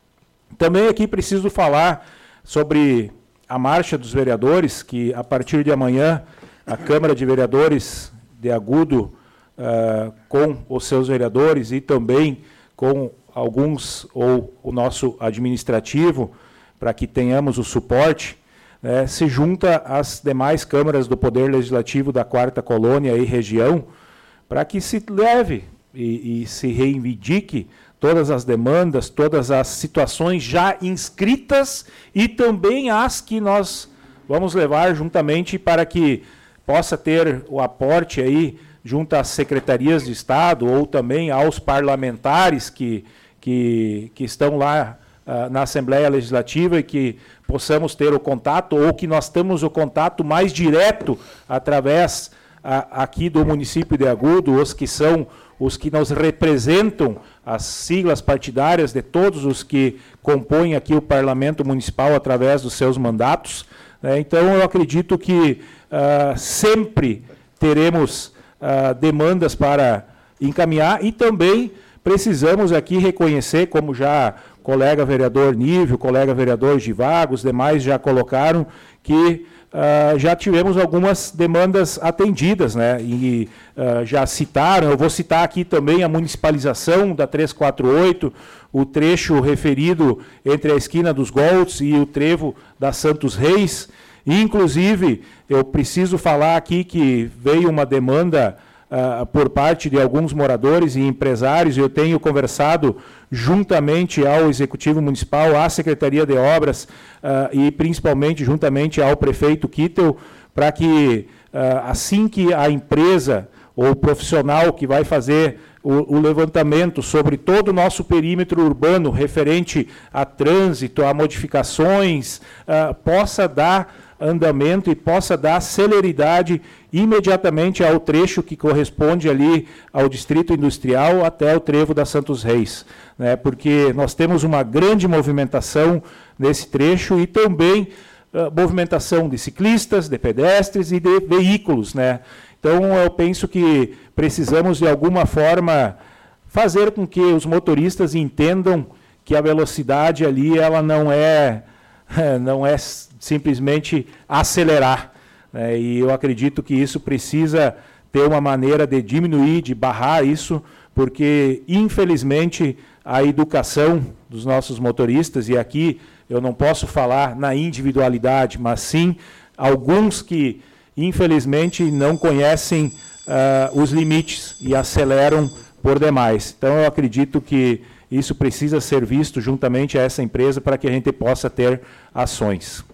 Também aqui preciso falar sobre a marcha dos vereadores, que a partir de amanhã a Câmara de Vereadores de Agudo, uh, com os seus vereadores e também com alguns, ou o nosso administrativo, para que tenhamos o suporte, né, se junta às demais câmaras do Poder Legislativo da Quarta Colônia e região, para que se leve e, e se reivindique todas as demandas, todas as situações já inscritas e também as que nós vamos levar juntamente para que possa ter o aporte aí junto às secretarias de Estado ou também aos parlamentares que, que, que estão lá uh, na Assembleia Legislativa e que possamos ter o contato ou que nós temos o contato mais direto através uh, aqui do município de Agudo, os que são os que nos representam, as siglas partidárias de todos os que compõem aqui o Parlamento Municipal através dos seus mandatos. Né? Então, eu acredito que uh, sempre teremos uh, demandas para encaminhar e também precisamos aqui reconhecer, como já o colega vereador Nível, o colega vereador Givago, os demais já colocaram, que Uh, já tivemos algumas demandas atendidas, né? E uh, já citaram, eu vou citar aqui também a municipalização da trezentos e quarenta e oito, o trecho referido entre a esquina dos Golds e o trevo da Santos Reis. E, inclusive, eu preciso falar aqui que veio uma demanda uh, por parte de alguns moradores e empresários, e eu tenho conversado juntamente ao Executivo Municipal, à Secretaria de Obras uh, e principalmente juntamente ao prefeito Kittel, para que uh, assim que a empresa ou o profissional que vai fazer o, o levantamento sobre todo o nosso perímetro urbano referente a trânsito, a modificações, uh, possa dar andamento e possa dar celeridade imediatamente ao trecho que corresponde ali ao Distrito Industrial até o trevo da Santos Reis, né? Porque nós temos uma grande movimentação nesse trecho e também uh, movimentação de ciclistas, de pedestres e de veículos, né? Então, eu penso que precisamos, de alguma forma, fazer com que os motoristas entendam que a velocidade ali ela não é, não é simplesmente acelerar, né? E eu acredito que isso precisa ter uma maneira de diminuir, de barrar isso, porque, infelizmente, a educação dos nossos motoristas, e aqui eu não posso falar na individualidade, mas sim alguns que, infelizmente, não conhecem uh, os limites e aceleram por demais. Então, eu acredito que isso precisa ser visto juntamente a essa empresa para que a gente possa ter ações.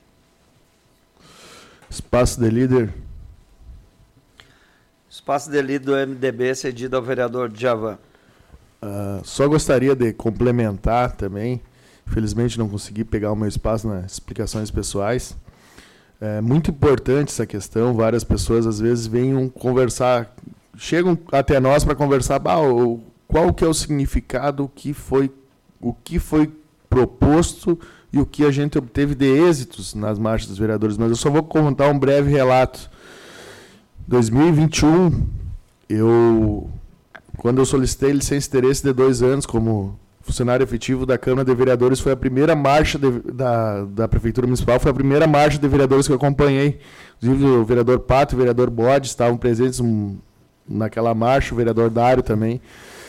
Espaço de líder. Espaço de líder do M D B cedido ao vereador Djavan. Uh, só gostaria de complementar também, infelizmente não consegui pegar o meu espaço nas explicações pessoais. É muito importante essa questão, várias pessoas às vezes vêm conversar, chegam até nós para conversar, bah, o, qual que é o significado, o que foi, o que foi proposto e o que a gente obteve de êxitos nas marchas dos vereadores. Mas eu só vou contar um breve relato. Em dois mil e vinte e um, eu quando eu solicitei licença de interesse de dois anos como funcionário efetivo da Câmara de Vereadores, foi a primeira marcha de, da, da Prefeitura Municipal, foi a primeira marcha de vereadores que eu acompanhei. Inclusive o vereador Pato e o vereador Bode estavam presentes um, naquela marcha, o vereador Dário também.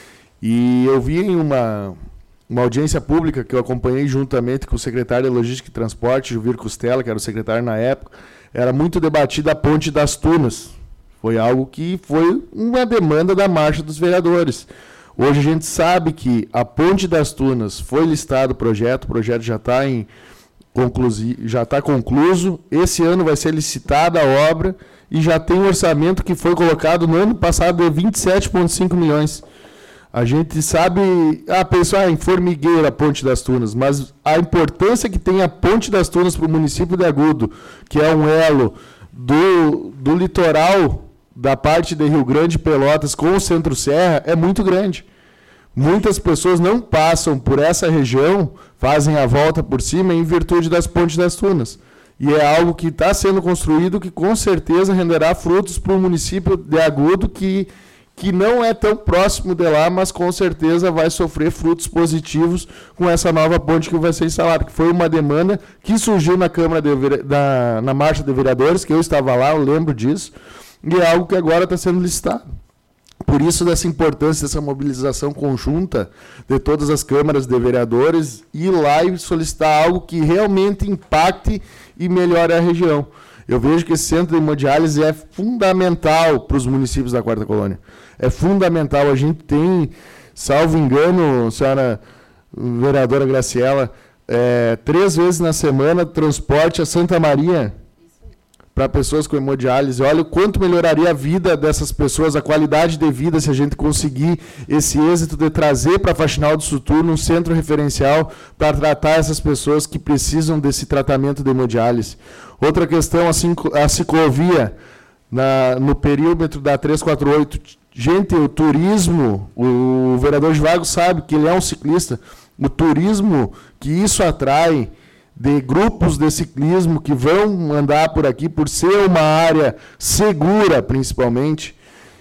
E eu vi em uma, uma audiência pública que eu acompanhei juntamente com o secretário de Logística e Transporte, Juvir Costela, que era o secretário na época, era muito debatida a Ponte das Tunas. Foi algo que foi uma demanda da marcha dos vereadores. Hoje a gente sabe que a Ponte das Tunas foi listado o projeto, o projeto já está em conclusi, já está concluso. Esse ano vai ser licitada a obra e já tem um orçamento que foi colocado no ano passado de vinte e sete vírgula cinco milhões. A gente sabe, ah, pessoal, em formigueira a Ponte das Tunas, mas a importância que tem a Ponte das Tunas para o município de Agudo, que é um elo do, do litoral da parte de Rio Grande e Pelotas com o Centro-Serra, é muito grande. Muitas pessoas não passam por essa região, fazem a volta por cima em virtude das Pontes das Tunas. E é algo que está sendo construído que com certeza renderá frutos para o município de Agudo, que, que não é tão próximo de lá, mas com certeza vai sofrer frutos positivos com essa nova ponte que vai ser instalada, que foi uma demanda que surgiu na Câmara de, da, na Marcha de Vereadores, que eu estava lá, eu lembro disso, e é algo que agora está sendo licitado. Por isso, dessa importância, dessa mobilização conjunta de todas as câmaras de vereadores, ir lá e solicitar algo que realmente impacte e melhore a região. Eu vejo que esse centro de hemodiálise é fundamental para os municípios da Quarta Colônia. É fundamental. A gente tem, salvo engano, senhora vereadora Graciela, é, três vezes na semana transporte a Santa Maria para pessoas com hemodiálise. Olha o quanto melhoraria a vida dessas pessoas, a qualidade de vida, se a gente conseguir esse êxito de trazer para a Faxinal do Soturno um centro referencial para tratar essas pessoas que precisam desse tratamento de hemodiálise. Outra questão, a ciclovia na, no perímetro da trezentos e quarenta e oito. Gente, o turismo, o vereador Givago sabe que ele é um ciclista, o turismo que isso atrai, de grupos de ciclismo que vão andar por aqui, por ser uma área segura, principalmente,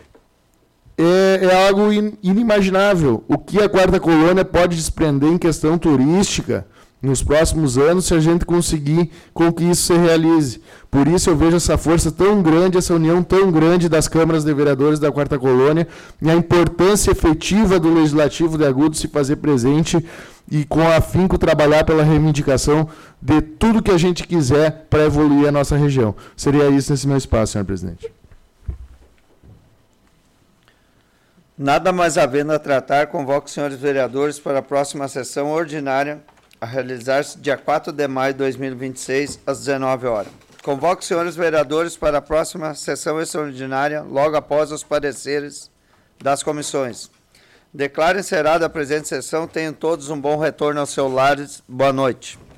é, é algo in, inimaginável. O que a Quarta Colônia pode desprender em questão turística nos próximos anos, se a gente conseguir com que isso se realize. Por isso eu vejo essa força tão grande, essa união tão grande das câmaras de vereadores da Quarta Colônia, e a importância efetiva do Legislativo de Agudo se fazer presente e com afinco trabalhar pela reivindicação de tudo que a gente quiser para evoluir a nossa região. Seria isso nesse meu espaço, senhor presidente. Nada mais havendo a tratar, convoco os senhores vereadores para a próxima sessão ordinária, a realizar-se dia quatro de maio de dois mil e vinte e seis, às dezenove horas. Convoco os senhores vereadores para a próxima sessão extraordinária, logo após os pareceres das comissões. Declaro encerrada a presente sessão. Tenham todos um bom retorno aos seus lares. Boa noite.